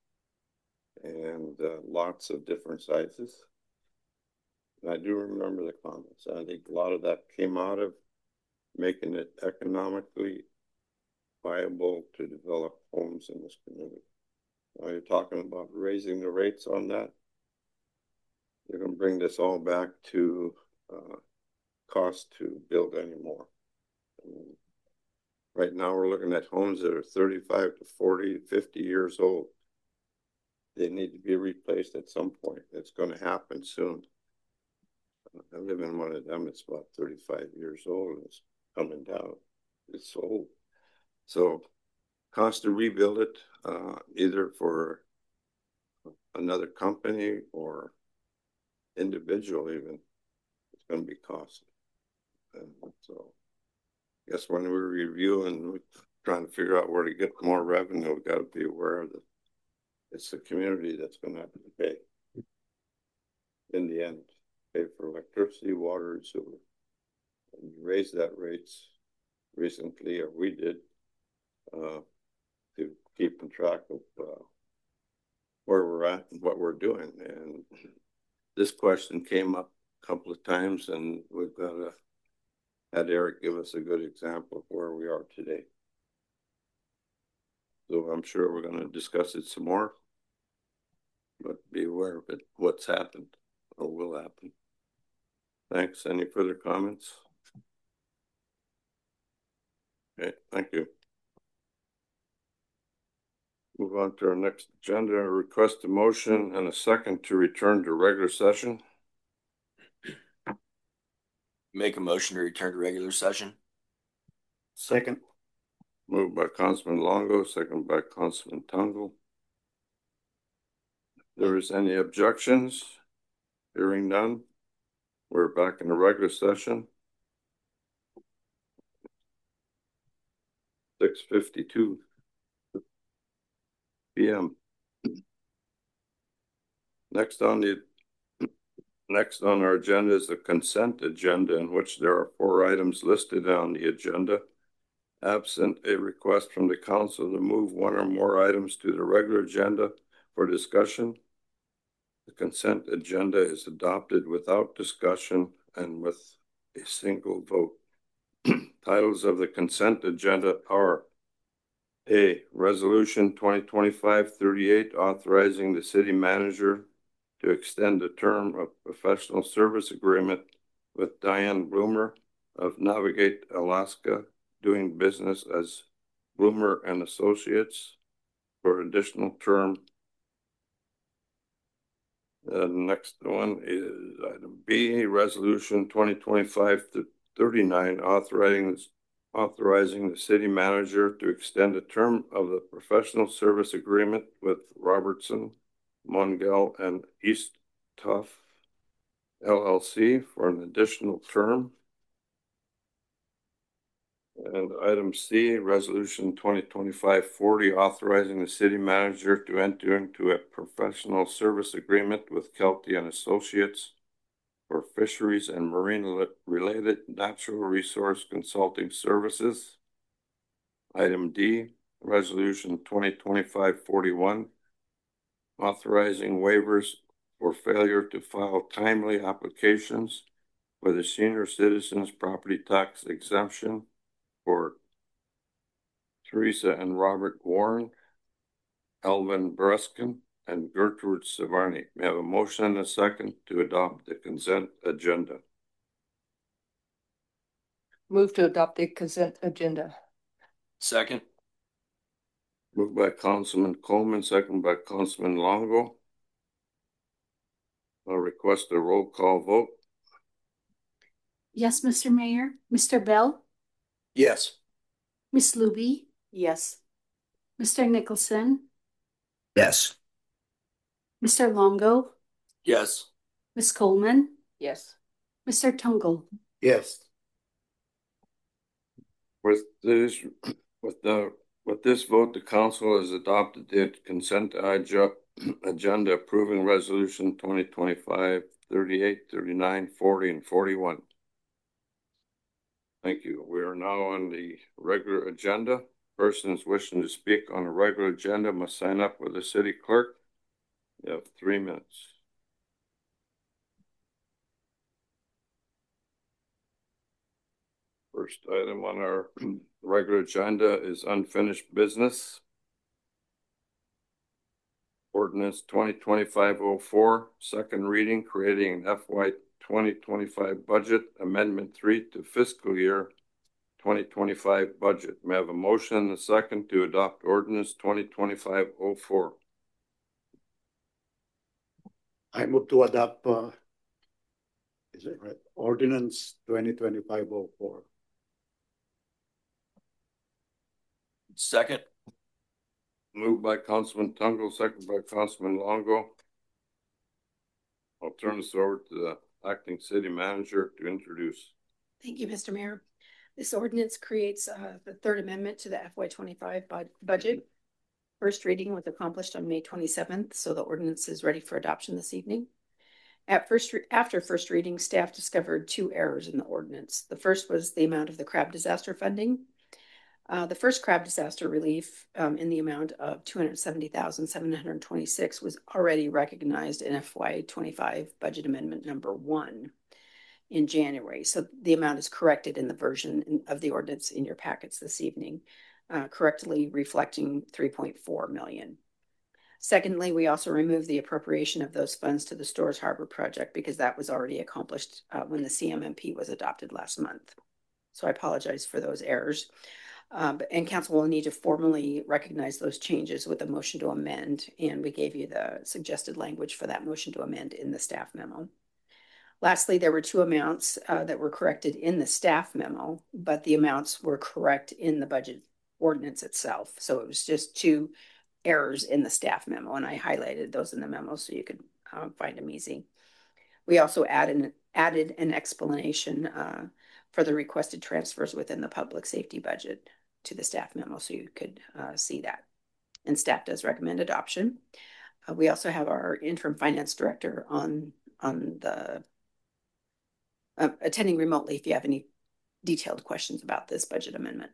and uh, lots of different sizes. And I do remember the comments. I think a lot of that came out of making it economically viable to develop homes in this community. Now you're talking about raising the rates on that. You're going to bring this all back to uh, cost to build anymore. I mean, right now we're looking at homes that are thirty-five to forty, fifty years old. They need to be replaced at some point. It's going to happen soon. I live in one of them. It's about thirty-five years old and it's coming down. It's old. So cost to rebuild it, uh, either for another company or individual even, it's going to be costly. And so I guess when we review and we're trying to figure out where to get more revenue, we've got to be aware that it's the community that's going to have to pay in the end, pay for electricity, water, and sewer. And you raise that rates recently, or we did, uh, to keep in track of uh, where we're at and what we're doing. And this question came up a couple of times, and we've got to had Eric give us a good example of where we are today. So I'm sure we're going to discuss it some more, but be aware of it, what's happened or will happen. Thanks. Any further comments? Okay, thank you. Move on to our next agenda. Request a motion and a second to return to regular session. Make a motion to return to regular session. Second. Moved by Councilman Longo, second by Councilman Tungle. If there is any objections? Hearing none, we're back in the regular session. six fifty-two P M Next on the next on our agenda is the consent agenda, in which there are four items listed on the agenda. Absent a request from the council to move one or more items to the regular agenda for discussion, the consent agenda is adopted without discussion and with a single vote. Titles of the consent agenda are: A, Resolution twenty twenty-five thirty-eight authorizing the city manager to extend the term of professional service agreement with Diane Bloomer of Navigate Alaska, doing business as Bloomer and Associates, for additional term. The next one is item B, Resolution twenty twenty-five thirty-nine authorizing authorizing the city manager to extend the term of the professional service agreement with Robertson, Mongell, and East Tuff L L C for an additional term. And item C, Resolution twenty twenty-five forty authorizing the city manager to enter into a professional service agreement with Kelty and Associates for fisheries and marine related natural resource consulting services. Item D, Resolution twenty twenty-five forty-one authorizing waivers for failure to file timely applications for the senior citizens property tax exemption for Teresa and Robert Warren, Elvin Breskin, and Gertrude Savarni. May I have a motion and a second to adopt the consent agenda? Move to adopt the consent agenda. Second. Moved by Councilman Coleman, second by Councilman Longo. I'll request a roll call vote. Yes, Mister Mayor. Mister Bell? Yes. Miss Luby? Yes. Mister Nicholson? Yes. Mister Longo? Yes. Miss Coleman? Yes. Mister Tungle? Yes. With this, with the with this vote, the council has adopted the consent agenda approving resolution twenty twenty-five thirty-eight, thirty-nine, forty, and forty-one. Thank you. We are now on the regular agenda. Persons wishing to speak on a regular agenda must sign up with the city clerk. You have three minutes. First item on our regular agenda is unfinished business. Ordinance twenty twenty-five oh four, second reading, creating an F Y twenty twenty-five budget, amendment three to fiscal year twenty twenty-five budget. May I have a motion and a second to adopt ordinance twenty twenty-five oh four? I move to adopt, uh, is it right? Ordinance twenty twenty-five oh four. Second. Moved by Councilman Tungle, second by Councilman Longo. I'll turn this over to the acting city manager to introduce. Thank you, Mister Mayor. This ordinance creates uh, the third amendment to the F Y twenty-five bud budget. First reading was accomplished on May twenty-seventh, so the ordinance is ready for adoption this evening. At first, after first reading, staff discovered two errors in the ordinance. The first was the amount of the crab disaster funding. Uh, the first crab disaster relief um, in the amount of two hundred seventy thousand seven hundred twenty-six was already recognized in F Y twenty-five budget amendment number one in January. So the amount is corrected in the version of the ordinance in your packets this evening, uh, correctly reflecting three point four million. Secondly, we also removed the appropriation of those funds to the Stores Harbor project because that was already accomplished uh, when the C M M P was adopted last month. So I apologize for those errors. Um, and council will need to formally recognize those changes with a motion to amend. And we gave you the suggested language for that motion to amend in the staff memo. Lastly, there were two amounts uh, that were corrected in the staff memo, but the amounts were correct in the budget ordinance itself. So it was just two errors in the staff memo, and I highlighted those in the memo so you could uh, find them easy. We also added, added an explanation uh, for the requested transfers within the public safety budget to the staff memo so you could uh, see that. And staff does recommend adoption. Uh, we also have our interim finance director on, on the uh, attending remotely if you have any detailed questions about this budget amendment.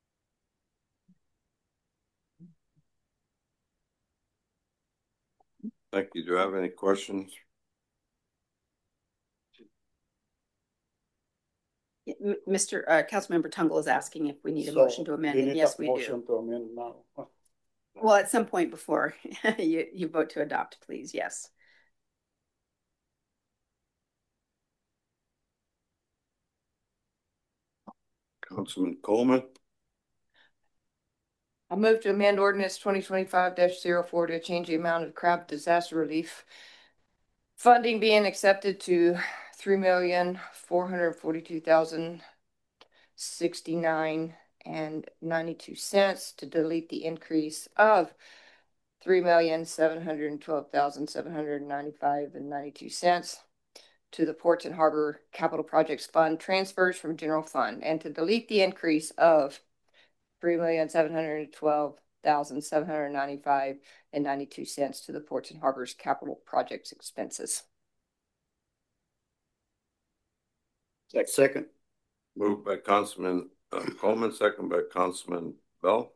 Thank you. Do you have any questions? Mister Uh, Councilmember Tungle is asking if we need a So, motion to amend, we and need yes, a we motion do. to amend now. Well, at some point before you, you vote to adopt, please, yes. Councilman Coleman. I move to amend ordinance twenty twenty-five dash zero four to change the amount of crab disaster relief funding being accepted to three million four hundred forty-two thousand sixty-nine and ninety-two cents to delete the increase of three million seven hundred twelve thousand seven hundred ninety-five and ninety-two cents to the Ports and Harbor Capital Projects Fund transfers from general fund, and to delete the increase of three million seven hundred twelve thousand seven hundred ninety-five and ninety-two cents to the Ports and Harbors Capital Projects expenses. Second. Moved by Councilman uh, Coleman, second by Councilman Bell.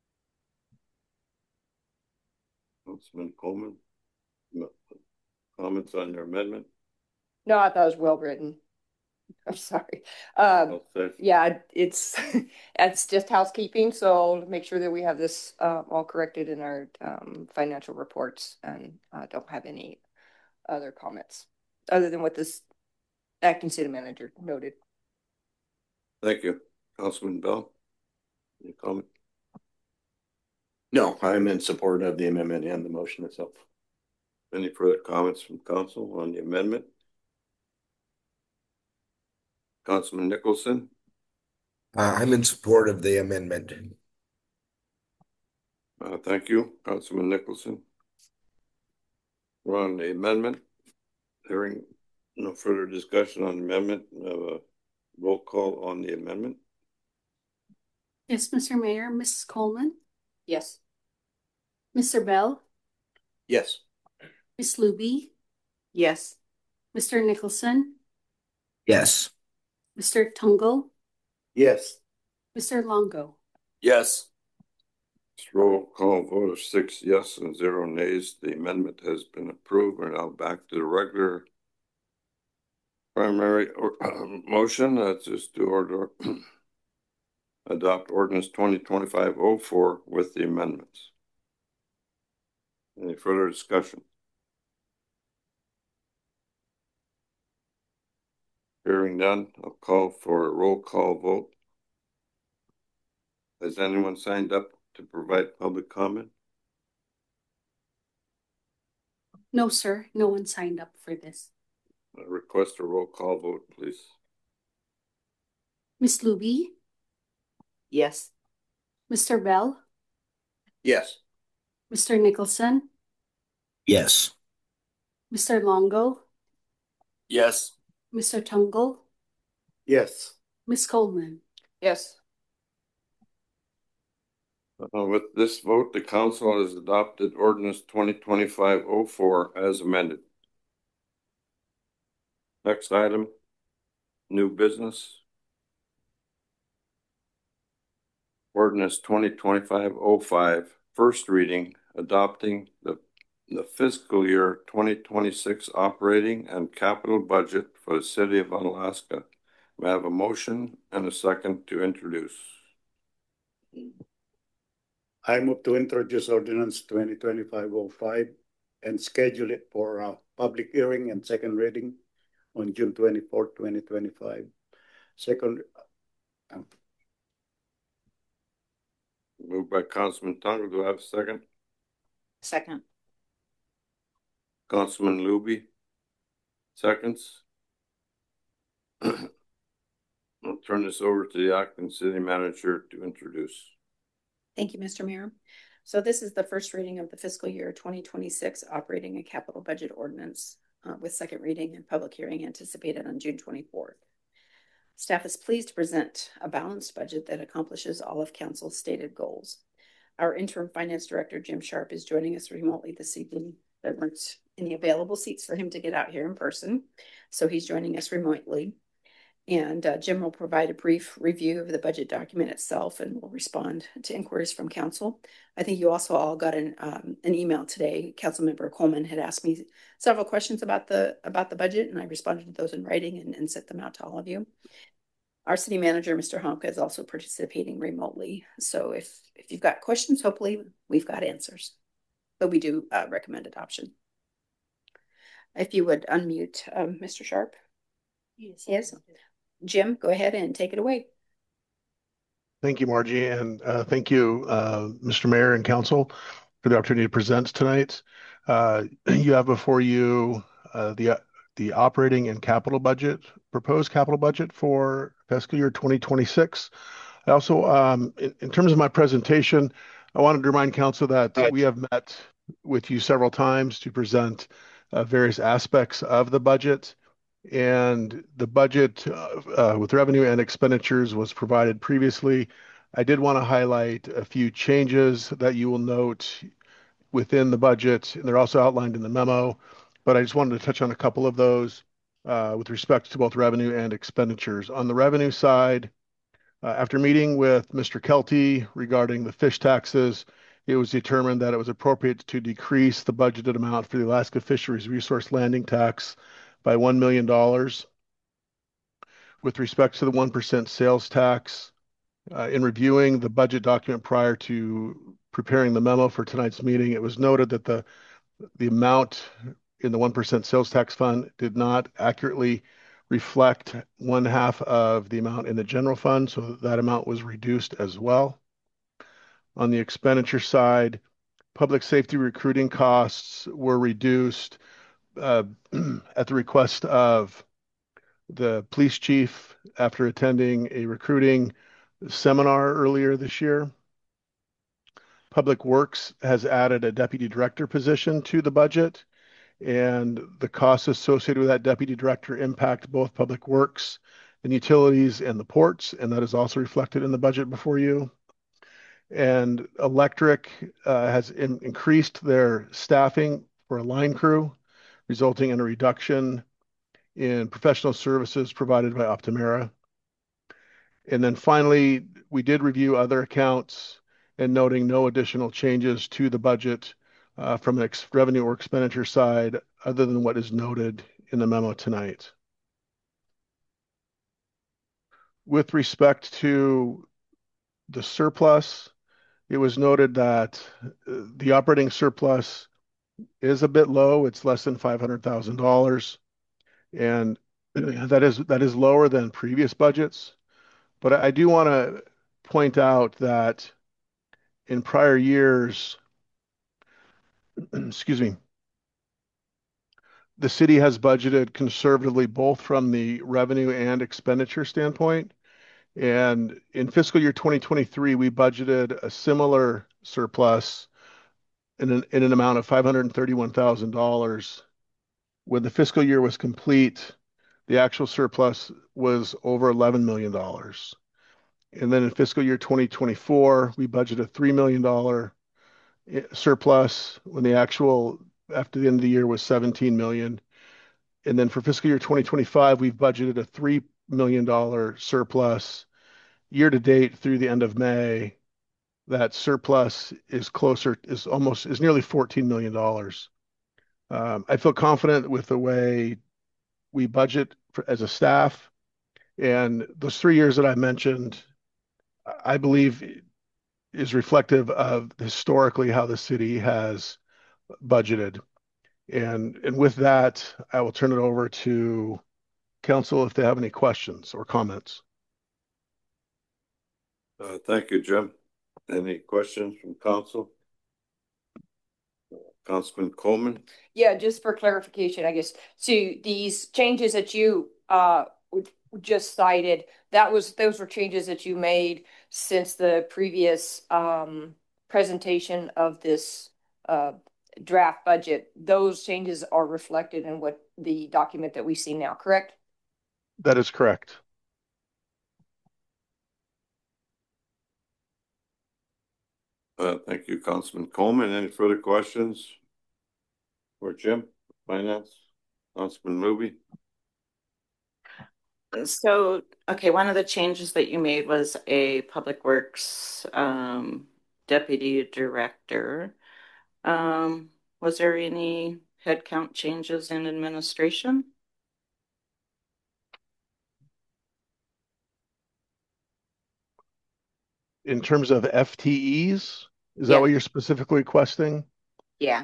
Councilman Coleman, no comments on your amendment? No, I thought it was well written. I'm sorry. Um, Well, yeah, it's it's just housekeeping, so make sure that we have this uh, all corrected in our um, financial reports, and I uh, don't have any other comments other than what this acting city manager noted. Thank you. Councilman Bell, any comment? No, I'm in support of the amendment and the motion itself. Any further comments from council on the amendment? Councilman Nicholson? Uh, I'm in support of the amendment. Uh, thank you, Councilman Nicholson. We're on the amendment. Hearing no further discussion on the amendment, we have a roll call on the amendment. Yes, Mister Mayor. Missus Coleman? Yes. Mister Bell? Yes. Miss Luby? Yes. Mister Nicholson? Yes. Mister Tungle? Yes. Mister Longo, Yes. Roll call vote of six yes and zero nays. The amendment has been approved. We're now back to the regular primary or, uh, motion. That's just to order adopt ordinance twenty twenty-five oh four with the amendments. Any further discussion? Hearing none, I'll call for a roll call vote. Has anyone signed up to provide public comment? no, sir, no one signed up for this. I request a roll call vote, please. Miss Luby, Yes. Mister Bell, Yes. Mister Nicholson, Yes. Mister Longo, Yes. Mister Tungle, Yes. Miss Coleman. Yes. Uh, with this vote, the council has adopted ordinance twenty twenty-five oh four as amended. Next item, new business. Ordinance twenty twenty-five oh five, first reading, adopting the, the fiscal year twenty twenty-six operating and capital budget for the city of Unalaska. May I have a motion and a second to introduce? I move to introduce ordinance twenty twenty-five oh five and schedule it for a public hearing and second reading on June twenty-fourth, twenty twenty-five. Second. Um, Moved by Councilman Tungle. Do I have a second? Second. Councilman Luby. Seconds. I'll turn this over to the acting city manager to introduce. Thank you, Mister Mayor. So this is the first reading of the fiscal year twenty twenty-six operating and capital budget ordinance uh, with second reading and public hearing anticipated on June twenty-fourth. Staff is pleased to present a balanced budget that accomplishes all of council's stated goals. Our interim finance director, Jim Sharp, is joining us remotely this evening. There weren't any available seats for him to get out here in person, so he's joining us remotely. And uh, Jim will provide a brief review of the budget document itself and will respond to inquiries from council. I think you also all got an um, an email today. Councilmember Coleman had asked me several questions about the about the budget, and I responded to those in writing and, and sent them out to all of you. Our city manager, Mister Honka, is also participating remotely. So if if you've got questions, hopefully we've got answers. But we do uh, recommend adoption. If you would unmute um, Mister Sharp. Yes. Yes. Jim, go ahead and take it away. Thank you, Margie, and uh, thank you, uh, Mister Mayor and Council, for the opportunity to present tonight. Uh, you have before you uh, the the operating and capital budget, proposed capital budget for fiscal year twenty twenty-six. I also, um, in, in terms of my presentation, I wanted to remind Council that we have met with you several times to present uh, various aspects of the budget. And the budget uh, uh, with revenue and expenditures was provided previously. I did want to highlight a few changes that you will note within the budget, and they're also outlined in the memo, but I just wanted to touch on a couple of those uh, with respect to both revenue and expenditures. On the revenue side, uh, after meeting with Mister Kelty regarding the fish taxes, it was determined that it was appropriate to decrease the budgeted amount for the Alaska Fisheries Resource Landing Tax by one million dollars. With respect to the one percent sales tax, uh, in reviewing the budget document prior to preparing the memo for tonight's meeting, it was noted that the, the amount in the one percent sales tax fund did not accurately reflect one half of the amount in the general fund, so that amount was reduced as well. On the expenditure side, public safety recruiting costs were reduced Uh, at the request of the police chief after attending a recruiting seminar earlier this year. Public Works has added a deputy director position to the budget, and the costs associated with that deputy director impact both Public Works and utilities and the ports, and that is also reflected in the budget before you. And Electric uh, has in increased their staffing for a line crew, resulting in a reduction in professional services provided by Optimera. And then finally, we did review other accounts and noting no additional changes to the budget uh, from an ex revenue or expenditure side other than what is noted in the memo tonight. With respect to the surplus, it was noted that uh, the operating surplus is a bit low. It's less than five hundred thousand dollars, and that is that is lower than previous budgets. But I do want to point out that in prior years, excuse me, the city has budgeted conservatively both from the revenue and expenditure standpoint. And in fiscal year twenty twenty-three, we budgeted a similar surplus in an, in an amount of five hundred thirty-one thousand dollars. When the fiscal year was complete, the actual surplus was over eleven million dollars. And then in fiscal year twenty twenty-four, we budgeted a three million dollars surplus when the actual after the end of the year was seventeen million dollars. And then for fiscal year twenty twenty-five, we've budgeted a three million dollars surplus. Year to date through the end of May, that surplus is closer, is almost, is nearly fourteen million dollars. Um, I feel confident with the way we budget for, as a staff. And those three years that I mentioned, I believe is reflective of historically how the city has budgeted. And, and with that, I will turn it over to council if they have any questions or comments. Uh, thank you, Jim. Any questions from council? Councilman Coleman? Yeah, just for clarification, I guess. So these changes that you uh just cited, that was those were changes that you made since the previous um presentation of this uh draft budget. Those changes are reflected in what the document that we see now, correct? That is correct. Uh, thank you, Councilman Coleman. Any further questions for Jim, Finance? Councilman Luby? So, okay, one of the changes that you made was a Public Works um, Deputy Director. Um, was there any headcount changes in administration? In terms of F T Es, is Yeah. that what you're specifically requesting? Yeah.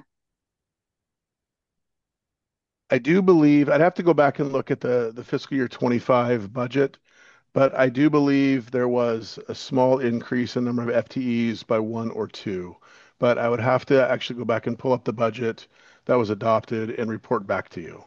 I do believe, I'd have to go back and look at the, the fiscal year twenty-five budget, but I do believe there was a small increase in number of F T Es by one or two. But I would have to actually go back and pull up the budget that was adopted and report back to you.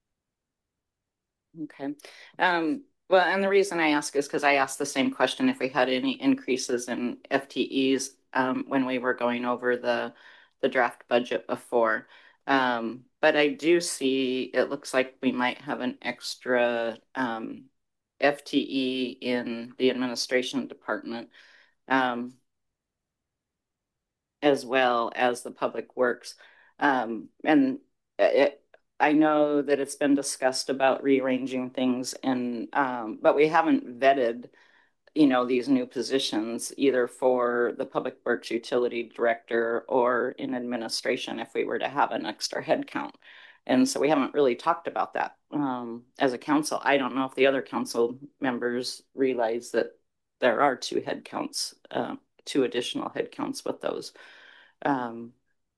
Okay. Um, well, and the reason I ask is because I asked the same question if we had any increases in F T Es um, when we were going over the the draft budget before. Um, but I do see it looks like we might have an extra um, F T E in the administration department, um, as well as the public works. Um, and it, I know that it's been discussed about rearranging things, and um, but we haven't vetted, you know, these new positions either for the public works utility director or in administration if we were to have an extra headcount. And so we haven't really talked about that um, as a council. I don't know if the other council members realize that there are two headcounts, uh, two additional headcounts with those. Um,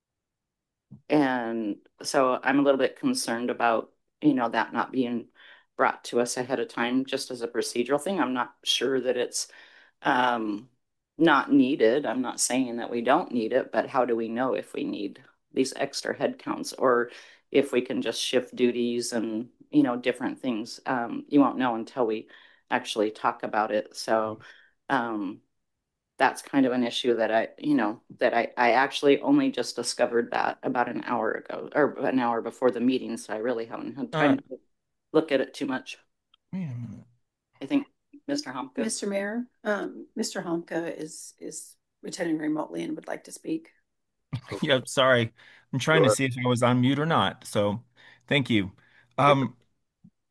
and so I'm a little bit concerned about, you know, that not being brought to us ahead of time just as a procedural thing. I'm not sure that it's um, not needed. I'm not saying that we don't need it, but how do we know if we need these extra headcounts or if we can just shift duties and, you know, different things? Um, you won't know until we actually talk about it. So um, that's kind of an issue that I, you know, that I, I actually only just discovered that about an hour ago or an hour before the meeting. So I really haven't had time to look at it too much. I think Mister Homka. Mister Mayor, um, Mister Homka is, is attending remotely and would like to speak. Yeah, sorry. I'm trying to see if I was on mute or not. So thank you. Um,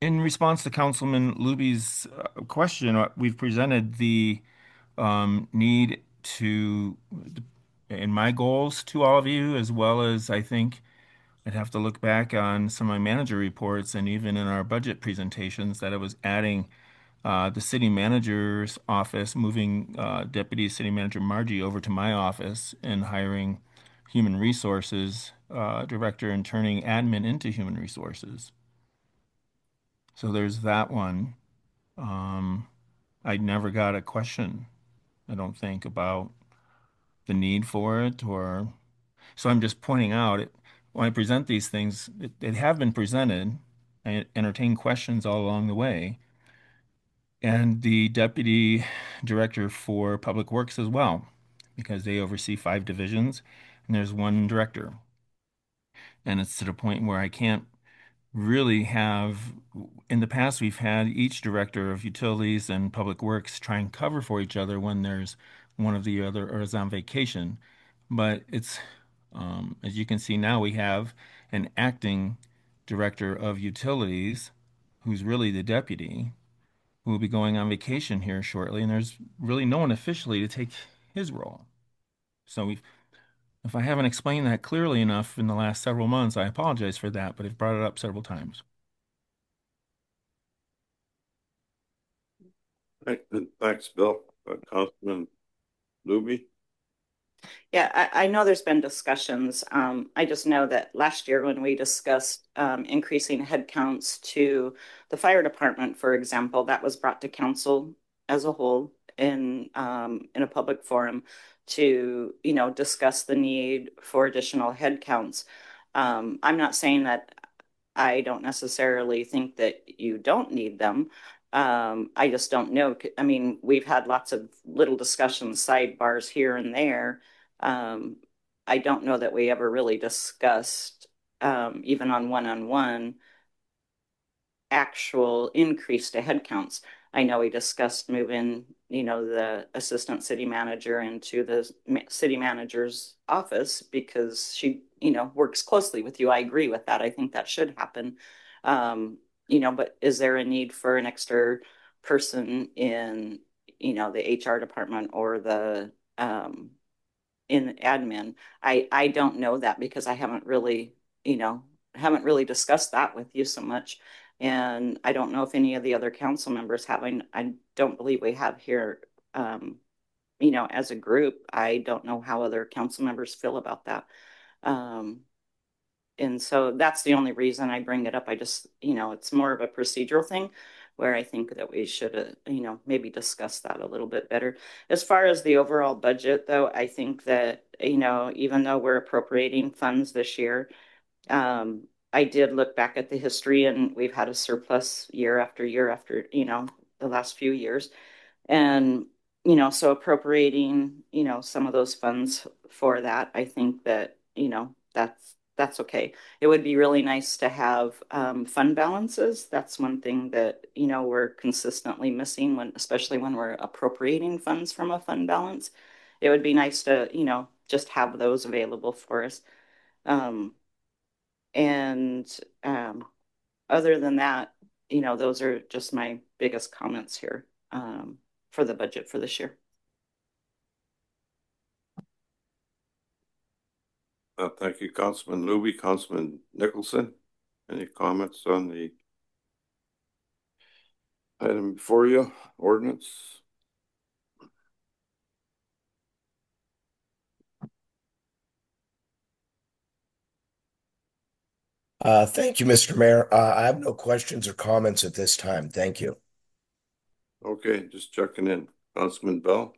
in response to Councilman Luby's uh, question, uh, we've presented the um, need to, in my goals to all of you, as well as I think I'd have to look back on some of my manager reports and even in our budget presentations that I was adding uh, the city manager's office, moving uh, Deputy City Manager Margie over to my office and hiring human resources uh, director and turning admin into human resources. So there's that one. Um, I never got a question, I don't think, about the need for it, or so I'm just pointing out it when I present these things, it, they have been presented. I entertain questions all along the way. And the deputy director for Public Works as well, because they oversee five divisions and there's one director. And it's to the point where I can't really have, in the past, we've had each director of utilities and public works try and cover for each other when there's one of the other or is on vacation. But it's, um, as you can see now, we have an acting director of utilities who's really the deputy who will be going on vacation here shortly, and there's really no one officially to take his role. So we've, if I haven't explained that clearly enough in the last several months, I apologize for that, but I've brought it up several times. Thanks, Bill. Uh, Councilman Luby? Yeah, I, I know there's been discussions. Um, I just know that last year when we discussed um, increasing headcounts to the fire department, for example, that was brought to council as a whole in um, in a public forum to, you know, discuss the need for additional headcounts. Um, I'm not saying that I don't necessarily think that you don't need them. Um, I just don't know. I mean, we've had lots of little discussions, sidebars here and there. Um, I don't know that we ever really discussed, um, even on one-on-one, actual increase to headcounts. I know we discussed moving, you know, the assistant city manager into the city manager's office because she, you know, works closely with you. I agree with that. I think that should happen. Um, you know, but is there a need for an extra person in, you know, the H R department or the um, in admin? I I don't know that because I haven't really, you know, haven't really discussed that with you so much. And I don't know if any of the other council members have. I, I don't believe we have here, um, you know, as a group. I don't know how other council members feel about that. Um, and so that's the only reason I bring it up. I just, you know, it's more of a procedural thing where I think that we should, uh, you know, maybe discuss that a little bit better. As far as the overall budget, though, I think that, you know, even though we're appropriating funds this year, um, I did look back at the history and we've had a surplus year after year after, you know, the last few years. And, you know, so appropriating, you know, some of those funds for that, I think that, you know, that's, that's okay. It would be really nice to have um, fund balances. That's one thing that, you know, we're consistently missing when, especially when we're appropriating funds from a fund balance. It would be nice to, you know, just have those available for us. Um, and um, other than that, you know, those are just my biggest comments here um, for the budget for this year. Uh, thank you, Councilman Luby. Councilman Nicholson, any comments on the item before you, ordinance? Uh, thank you, Mister Mayor. Uh, I have no questions or comments at this time. Thank you. Okay, just checking in. Councilman Bell?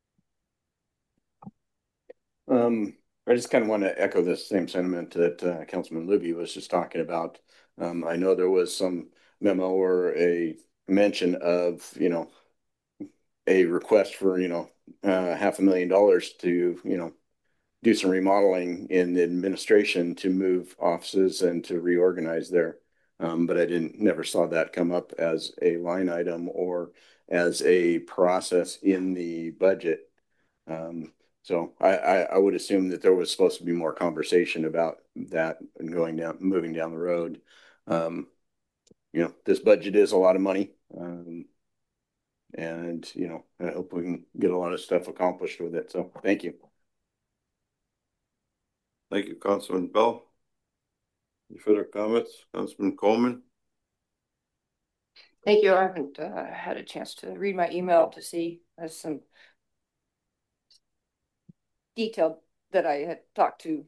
Um, I just kind of want to echo this same sentiment that uh, Councilman Luby was just talking about. Um, I know there was some memo or a mention of, you know, a request for, you know, uh, half a million dollars to, you know, do some remodeling in the administration to move offices and to reorganize there. Um, but I didn't, never saw that come up as a line item or as a process in the budget. Um, so I, I, I would assume that there was supposed to be more conversation about that and going down, moving down the road. Um, you know, this budget is a lot of money. Um, and, you know, I hope we can get a lot of stuff accomplished with it. So thank you. Thank you, Councilman Bell. Any further comments? Councilman Coleman? Thank you. I haven't uh, had a chance to read my email to see uh, some detail that I had talked to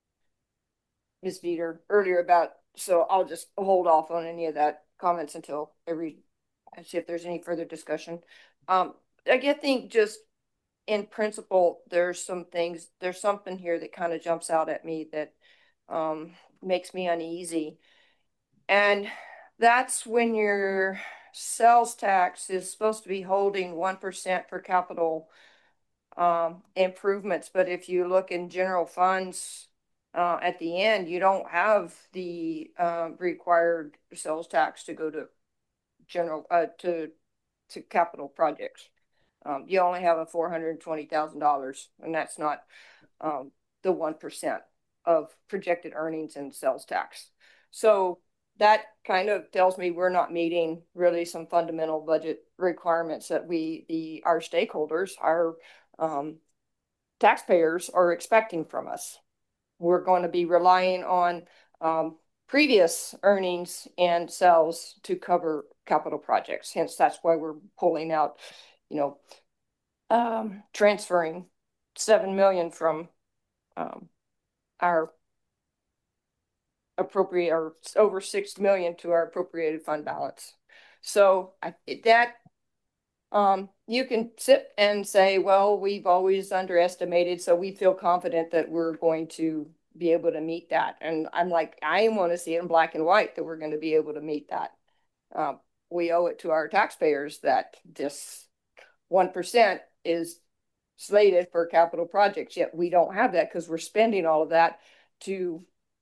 Miz Veeder earlier about, so I'll just hold off on any of that comments until I read and see if there's any further discussion. Um, I get think just in principle, there's some things, there's something here that kind of jumps out at me that um, makes me uneasy. And that's when your sales tax is supposed to be holding one percent for capital um, improvements. But if you look in general funds uh, at the end, you don't have the uh, required sales tax to go to general, uh, to, to capital projects. Um, you only have a four hundred twenty thousand dollars, and that's not um, the one percent of projected earnings and sales tax. So that kind of tells me we're not meeting really some fundamental budget requirements that we, the our stakeholders, our um, taxpayers are expecting from us. We're going to be relying on um, previous earnings and sales to cover capital projects. Hence, that's why we're pulling out, you know, um, transferring seven million from um, our appropriate or over six million to our appropriated fund balance. So I, that um, you can sit and say, well, we've always underestimated, so we feel confident that we're going to be able to meet that. And I'm like, I want to see it in black and white that we're going to be able to meet that. Um, we owe it to our taxpayers that this one percent is slated for capital projects, yet we don't have that because we're spending all of that to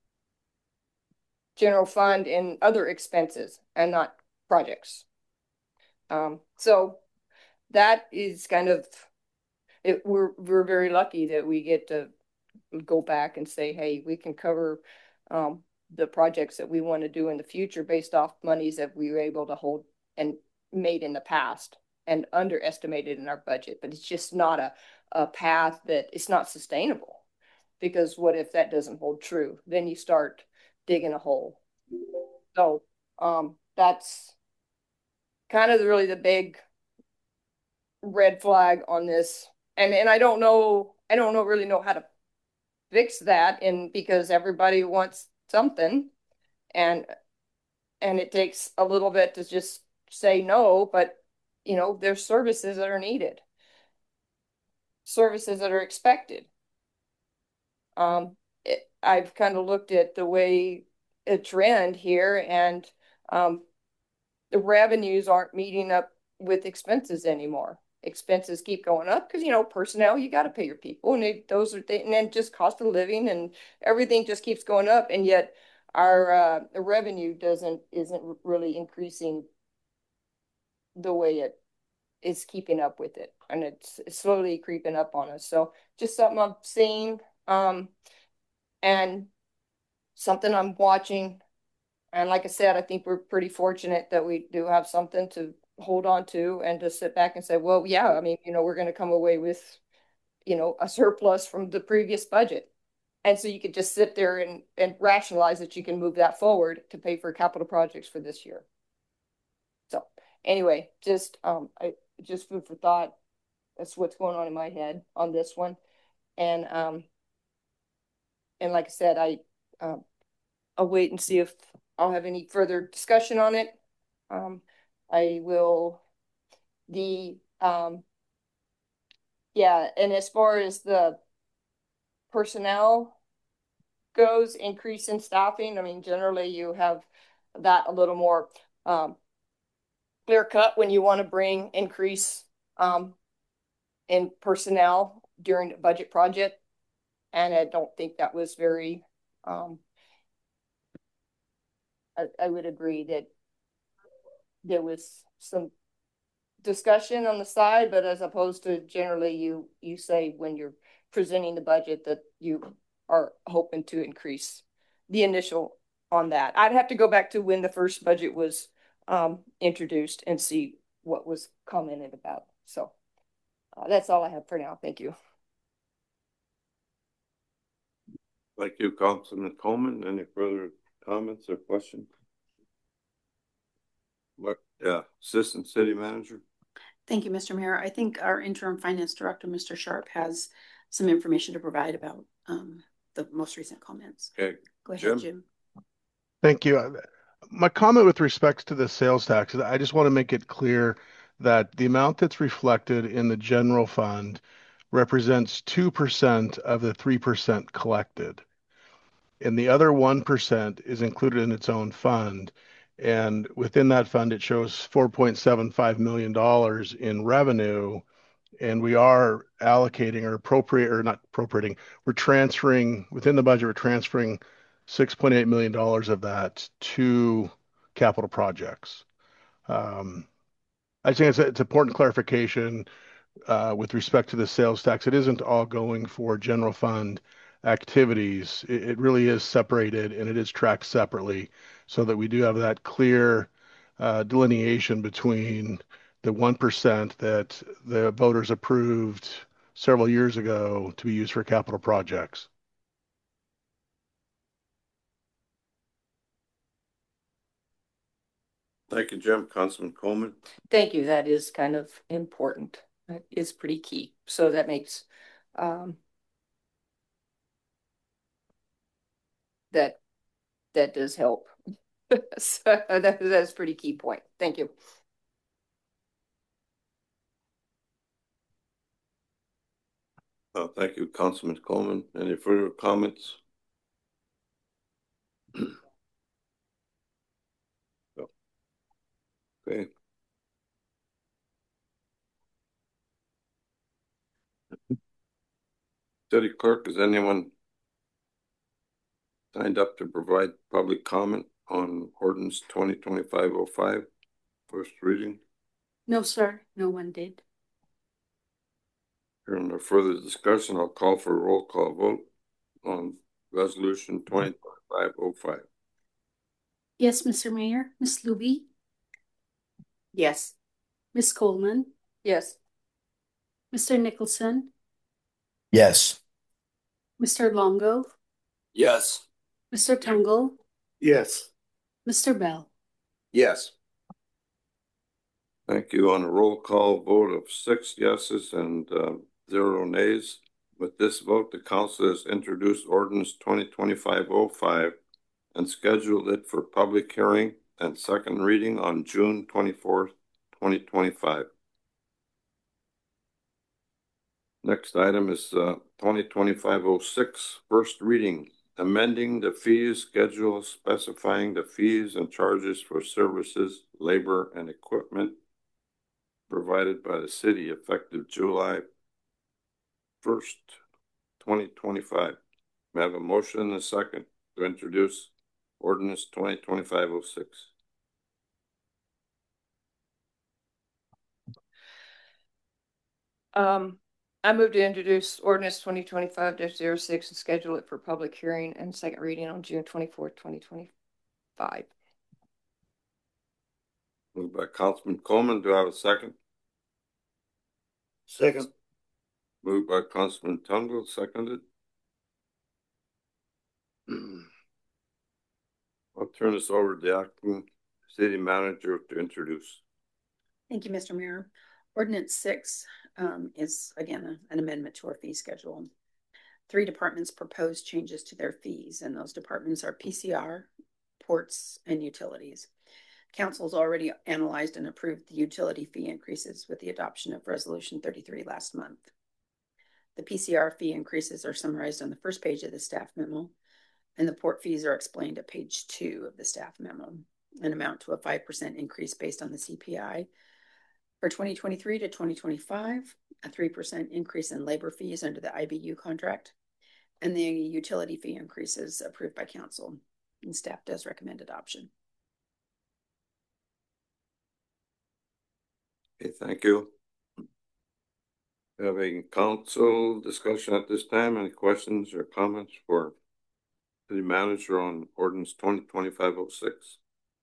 general fund and other expenses and not projects. Um, so that is kind of it. We're we're very lucky that we get to go back and say, hey, we can cover um, the projects that we want to do in the future based off monies that we were able to hold and made in the past and underestimated in our budget. But it's just not a, a path that it's not sustainable, because what if that doesn't hold true? Then you start digging a hole. So um, that's kind of really the big red flag on this. And and I don't know, I don't know really know how to fix that, and because everybody wants something, and and it takes a little bit to just say no, but you know, there's services that are needed, services that are expected. Um, it, I've kind of looked at the way a trend here, and um, the revenues aren't meeting up with expenses anymore. Expenses keep going up because, you know, personnel, you got to pay your people, and it, those are th and then just cost of living and everything just keeps going up, and yet our uh, the revenue doesn't isn't really increasing the way it is keeping up with it, and it's, it's slowly creeping up on us. So just something I'm seeing, um, and something I'm watching. And like I said, I think we're pretty fortunate that we do have something to hold on to and to sit back and say, well, yeah, I mean, you know, we're going to come away with, you know, a surplus from the previous budget. And so you could just sit there and, and rationalize that you can move that forward to pay for capital projects for this year. So anyway, just, um, I just food for thought. That's what's going on in my head on this one. And, um, and like I said, I, um, I'll wait and see if I'll have any further discussion on it. Um, I will, the, um, yeah, and as far as the personnel goes, increase in staffing, I mean, generally you have that a little more um, clear cut when you want to bring increase um, in personnel during the budget project. And I don't think that was very, um, I, I would agree that there was some discussion on the side, but as opposed to generally you you say when you're presenting the budget that you are hoping to increase the initial on that. I'd have to go back to when the first budget was um introduced and see what was commented about. So uh, that's all I have for now. Thank you. Thank you, Councilman Coleman. Any further comments or questions? What, yeah, Assistant City Manager? Thank you, Mister Mayor. I think our interim finance director, Mister Sharp, has some information to provide about um, the most recent comments. Okay. Go ahead, Jim? Jim. Thank you. My comment with respects to the sales tax, I just want to make it clear that the amount that's reflected in the general fund represents two percent of the three percent collected. And the other one percent is included in its own fund. And within that fund, it shows four point seven five million dollars in revenue. And we are allocating or appropriate or not appropriating, we're transferring within the budget, we're transferring six point eight million dollars of that to capital projects. Um, I think it's, it's important clarification uh, with respect to the sales tax. It isn't all going for general fund activities. It, it really is separated and it is tracked separately so that we do have that clear uh, delineation between the one percent that the voters approved several years ago to be used for capital projects. Thank you, Jim. Councilman Coleman? Thank you. That is kind of important. That is pretty key. So that makes um, that that does help. So that, that's a pretty key point. Thank you. Oh, thank you, Councilman Coleman. Any further comments? No. Okay. City Clerk, is anyone signed up to provide public comment on ordinance twenty twenty-five oh five, first reading? No, sir, no one did. Hearing no further discussion, I'll call for a roll call vote on resolution twenty twenty-five oh five. Yes, Mister Mayor. Miss Luby? Yes. Miss Coleman? Yes. Mister Nicholson? Yes. Mister Longo? Yes. Mister Tungle? Yes. Mister Bell? Yes. Thank you. On a roll call vote of six yeses and uh, zero nays. With this vote, the council has introduced ordinance twenty twenty-five oh five and scheduled it for public hearing and second reading on June twenty-fourth, twenty twenty-five. Next item is uh, twenty twenty-five oh six, first reading, amending the fees schedule specifying the fees and charges for services, labor, and equipment provided by the city effective July first, twenty twenty-five. May I have a motion and a second to introduce ordinance twenty twenty-five oh six? Um, I move to introduce ordinance twenty twenty-five dash zero six and schedule it for public hearing and second reading on June twenty-fourth, twenty twenty-five. Moved by Councilman Coleman. Do I have a second? Second. Moved by Councilman Tungle, seconded. I'll turn this over to the acting city manager to introduce. Thank you, Mister Mayor. Ordinance six um, is again a, an amendment to our fee schedule. Three departments propose changes to their fees, and those departments are P C R, ports, and utilities. Council's already analyzed and approved the utility fee increases with the adoption of Resolution thirty-three last month. The P C R fee increases are summarized on the first page of the staff memo, and the port fees are explained at page two of the staff memo and amount to a five percent increase based on the C P I. For twenty twenty-three to twenty twenty-five, a three percent increase in labor fees under the I B U contract, and the utility fee increases approved by council, and staff does recommend adoption. Okay, thank you. Having council discussion at this time. Any questions or comments for City Manager on ordinance twenty twenty-five oh six.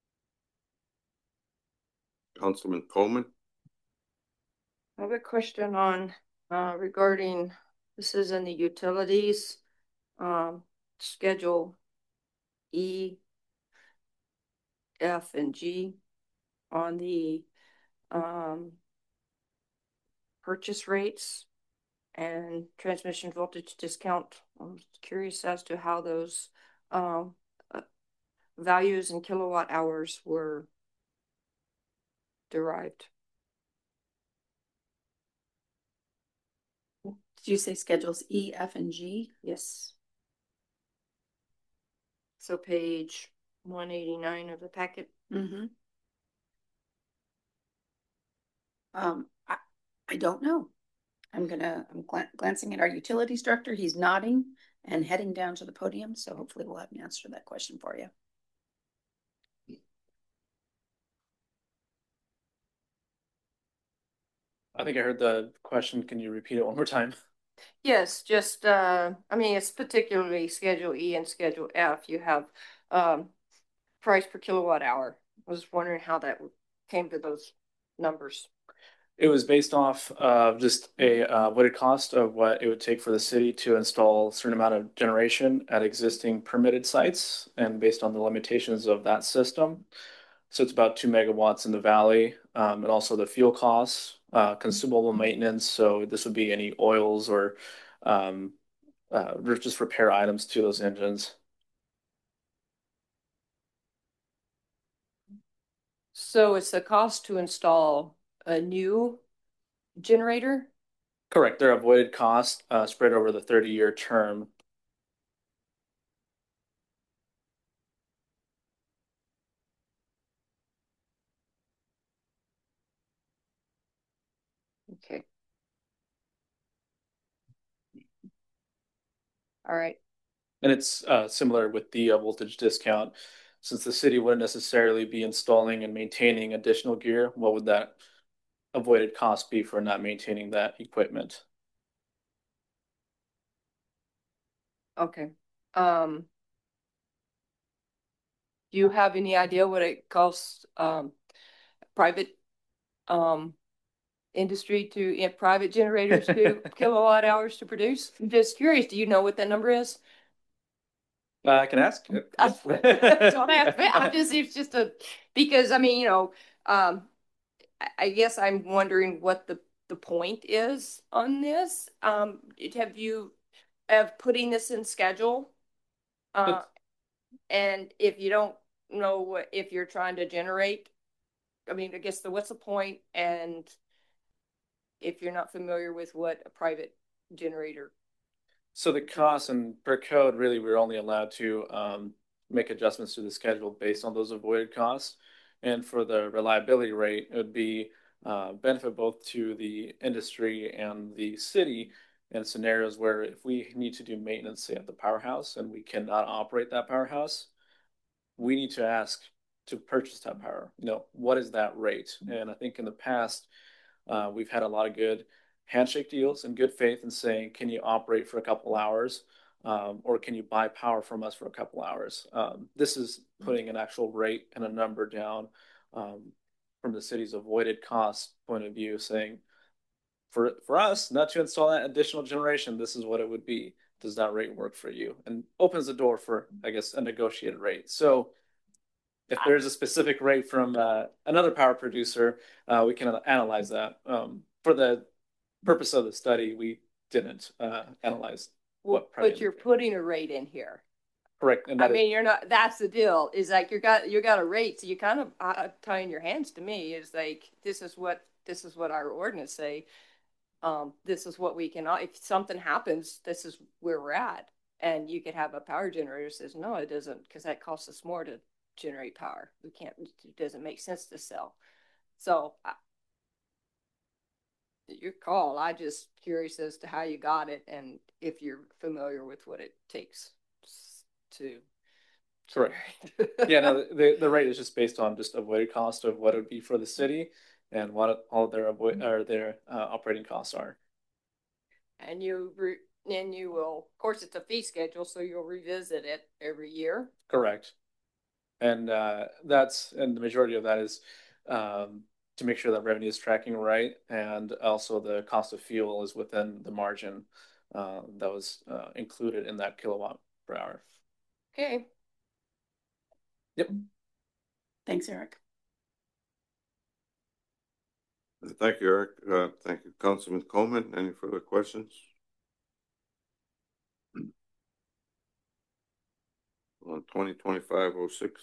Councilman Coleman. I have a question on, uh, regarding, this is in the utilities, um, schedule E, F, and G on the, um, purchase rates and transmission voltage discount. I'm curious as to how those, um, uh, values and kilowatt hours were derived. Did you say schedules E, F, and G? Yes. So page one eighty-nine of the packet. Mm-hmm. Um, I, I don't know. I'm gonna, I'm glan glancing at our utilities director. He's nodding and heading down to the podium. So hopefully we'll have an answer to that question for you. I think I heard the question. Can you repeat it one more time? Yes, just, uh, I mean, it's particularly Schedule E and Schedule F. You have, um, price per kilowatt hour. I was wondering how that came to those numbers. It was based off of just a uh, weighted cost of what it would take for the city to install a certain amount of generation at existing permitted sites, and based on the limitations of that system. So it's about two megawatts in the valley, um, and also the fuel costs, uh, consumable maintenance. So this would be any oils or um, uh, just repair items to those engines. So it's the cost to install a new generator? Correct. They're avoided costs uh, spread over the thirty year term. Okay. All right. And it's uh, similar with the uh, voltage discount. Since the city wouldn't necessarily be installing and maintaining additional gear, what would that avoided cost be for not maintaining that equipment? Okay. Um, do you have any idea what it costs, um, private, um, industry to, in private generators to kilowatt hours to produce? I'm just curious. Do you know what that number is? Uh, I can ask. Don't ask me. I'm just, it's just a, because I mean, you know, um, I, I guess I'm wondering what the, the point is on this. Um, have you, of putting this in schedule? Uh, and if you don't know what, if you're trying to generate, I mean, I guess the, what's the point? And if you're not familiar with what a private generator. So the cost, and per code, really, we're only allowed to um, make adjustments to the schedule based on those avoided costs. And for the reliability rate, it would be uh, benefit both to the industry and the city in scenarios where if we need to do maintenance, say at the powerhouse, and we cannot operate that powerhouse, we need to ask to purchase that power. You know, what is that rate? And I think in the past, uh, we've had a lot of good handshake deals in good faith and saying, can you operate for a couple hours? Um, or can you buy power from us for a couple hours? Um, this is putting an actual rate and a number down um, from the city's avoided cost point of view, saying, for, for us not to install that additional generation, this is what it would be. Does that rate work for you? And opens the door for, I guess, a negotiated rate. So if there's a specific rate from uh, another power producer, uh, we can analyze that. Um, for the purpose of the study, we didn't uh, analyze what. Well, but you're putting a rate in here. Correct. And I mean, is, you're not. That's the deal. Is like you got you got a rate, so you kind of uh, tying your hands to me. Is like this is what this is what our ordinance say. Um, this is what we can. If something happens, this is where we're at. And you could have a power generator that says no, it doesn't, because that costs us more to generate power. We can't. It doesn't make sense to sell. So. I, your call. I just curious as to how you got it and if you're familiar with what it takes to. Correct. Yeah, no, the, the rate is just based on just avoided cost of what it would be for the city and what all their avoid or their uh, operating costs are. And you re and you will, of course, it's a fee schedule, so you'll revisit it every year. Correct. And uh, that's, and the majority of that is um, to make sure that revenue is tracking right, and also the cost of fuel is within the margin uh, that was uh, included in that kilowatt per hour. Okay. Yep. Thanks, Eric. Thank you, Eric. Uh, thank you, Councilman Coleman. Any further questions? On twenty twenty-five oh six.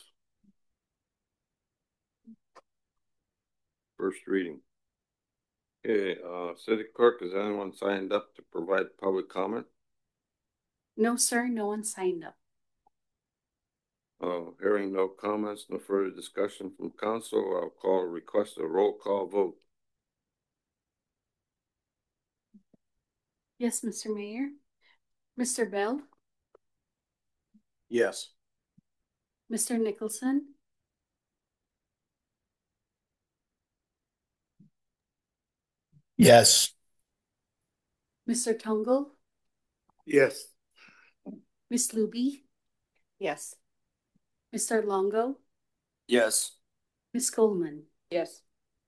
First reading. Okay, uh, City Clerk, has anyone signed up to provide public comment? No, sir, no one signed up. Uh, hearing no comments, no further discussion from council, I'll call a request a roll call vote. Yes, Mister Mayor. Mister Bell, Yes. Mister Nicholson, Yes. Mister Tungle, Yes. Miss Luby, Yes. Mister Longo, Yes. Miss Coleman. Yes.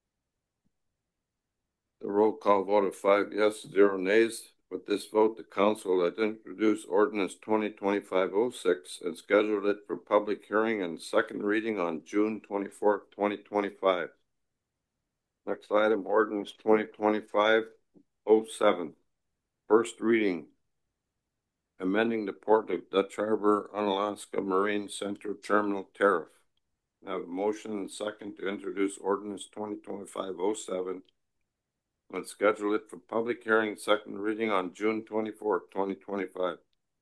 The roll call vote of five yes, zero nays. With this vote, the council had introduced ordinance twenty twenty-five oh six and scheduled it for public hearing and second reading on June twenty-fourth, twenty twenty-five. Next item, ordinance twenty twenty-five oh seven. First reading. Amending the Port of Dutch Harbor, Unalaska Marine Center Terminal Tariff. I have a motion and second to introduce ordinance twenty twenty-five oh seven and schedule it for public hearing second reading on June twenty-fourth, twenty twenty-five.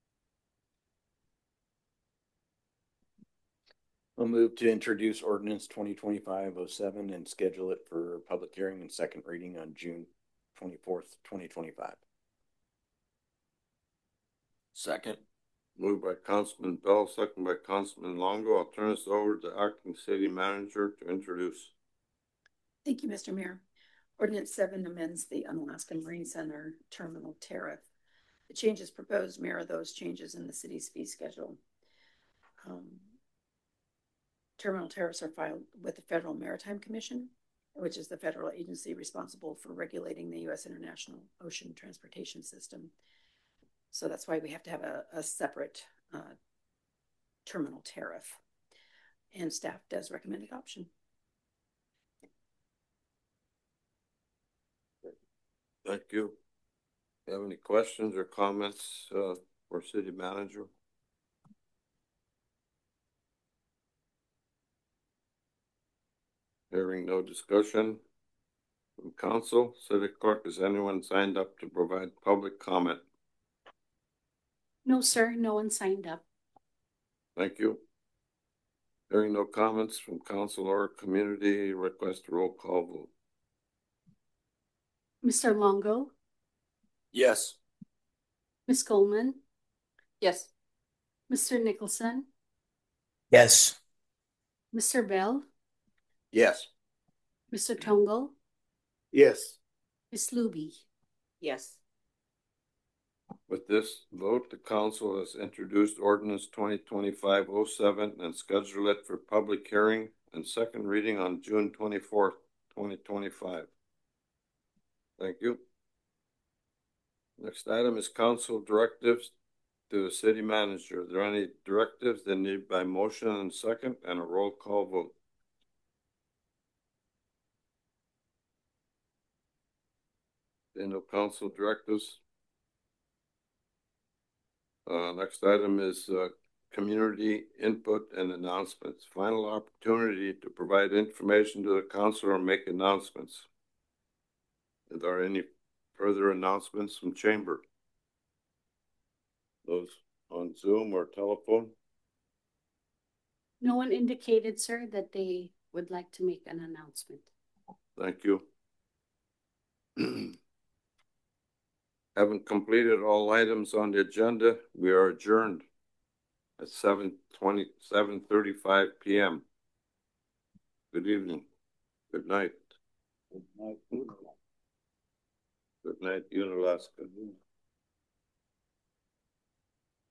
I'll move to introduce ordinance twenty twenty-five oh seven and schedule it for public hearing and second reading on June twenty-fourth, twenty twenty-five. Second. Moved by Councilman Bell, second by Councilman Longo. I'll turn this over to the acting city manager to introduce. Thank you, Mister Mayor. Ordinance seven amends the Unalaska Marine Center terminal tariff. The changes proposed mirror those changes in the city's fee schedule. Um, terminal tariffs are filed with the Federal Maritime Commission, which is the federal agency responsible for regulating the U S international ocean transportation system. So that's why we have to have a, a separate uh, terminal tariff. And staff does recommend adoption. Thank you. Do you have any questions or comments uh, for city manager? Hearing no discussion from council, city clerk, has anyone signed up to provide public comment? No, sir, no one signed up. Thank you. Hearing no comments from council or community, request a roll call vote. Mister Longo, Yes. Miss Coleman, Yes. Mister Nicholson, Yes. Mister Bell, Yes. Mister Tungle, Yes. Miss Luby. Yes. With this vote, the council has introduced ordinance twenty twenty-five oh seven and scheduled it for public hearing and second reading on June twenty-fourth, twenty twenty-five. Thank you. Next item is council directives to the city manager. Are there any directives that need by motion and second and a roll call vote? There no council directives. Uh, next item is uh, community input and announcements. Final opportunity to provide information to the council or make announcements. Are there any further announcements from chamber? Those on Zoom or telephone? No one indicated, sir, that they would like to make an announcement. Thank you. Having completed all items on the agenda, we are adjourned at seven twenty, seven thirty-five p m Good evening. Good night. Good night, Unalaska.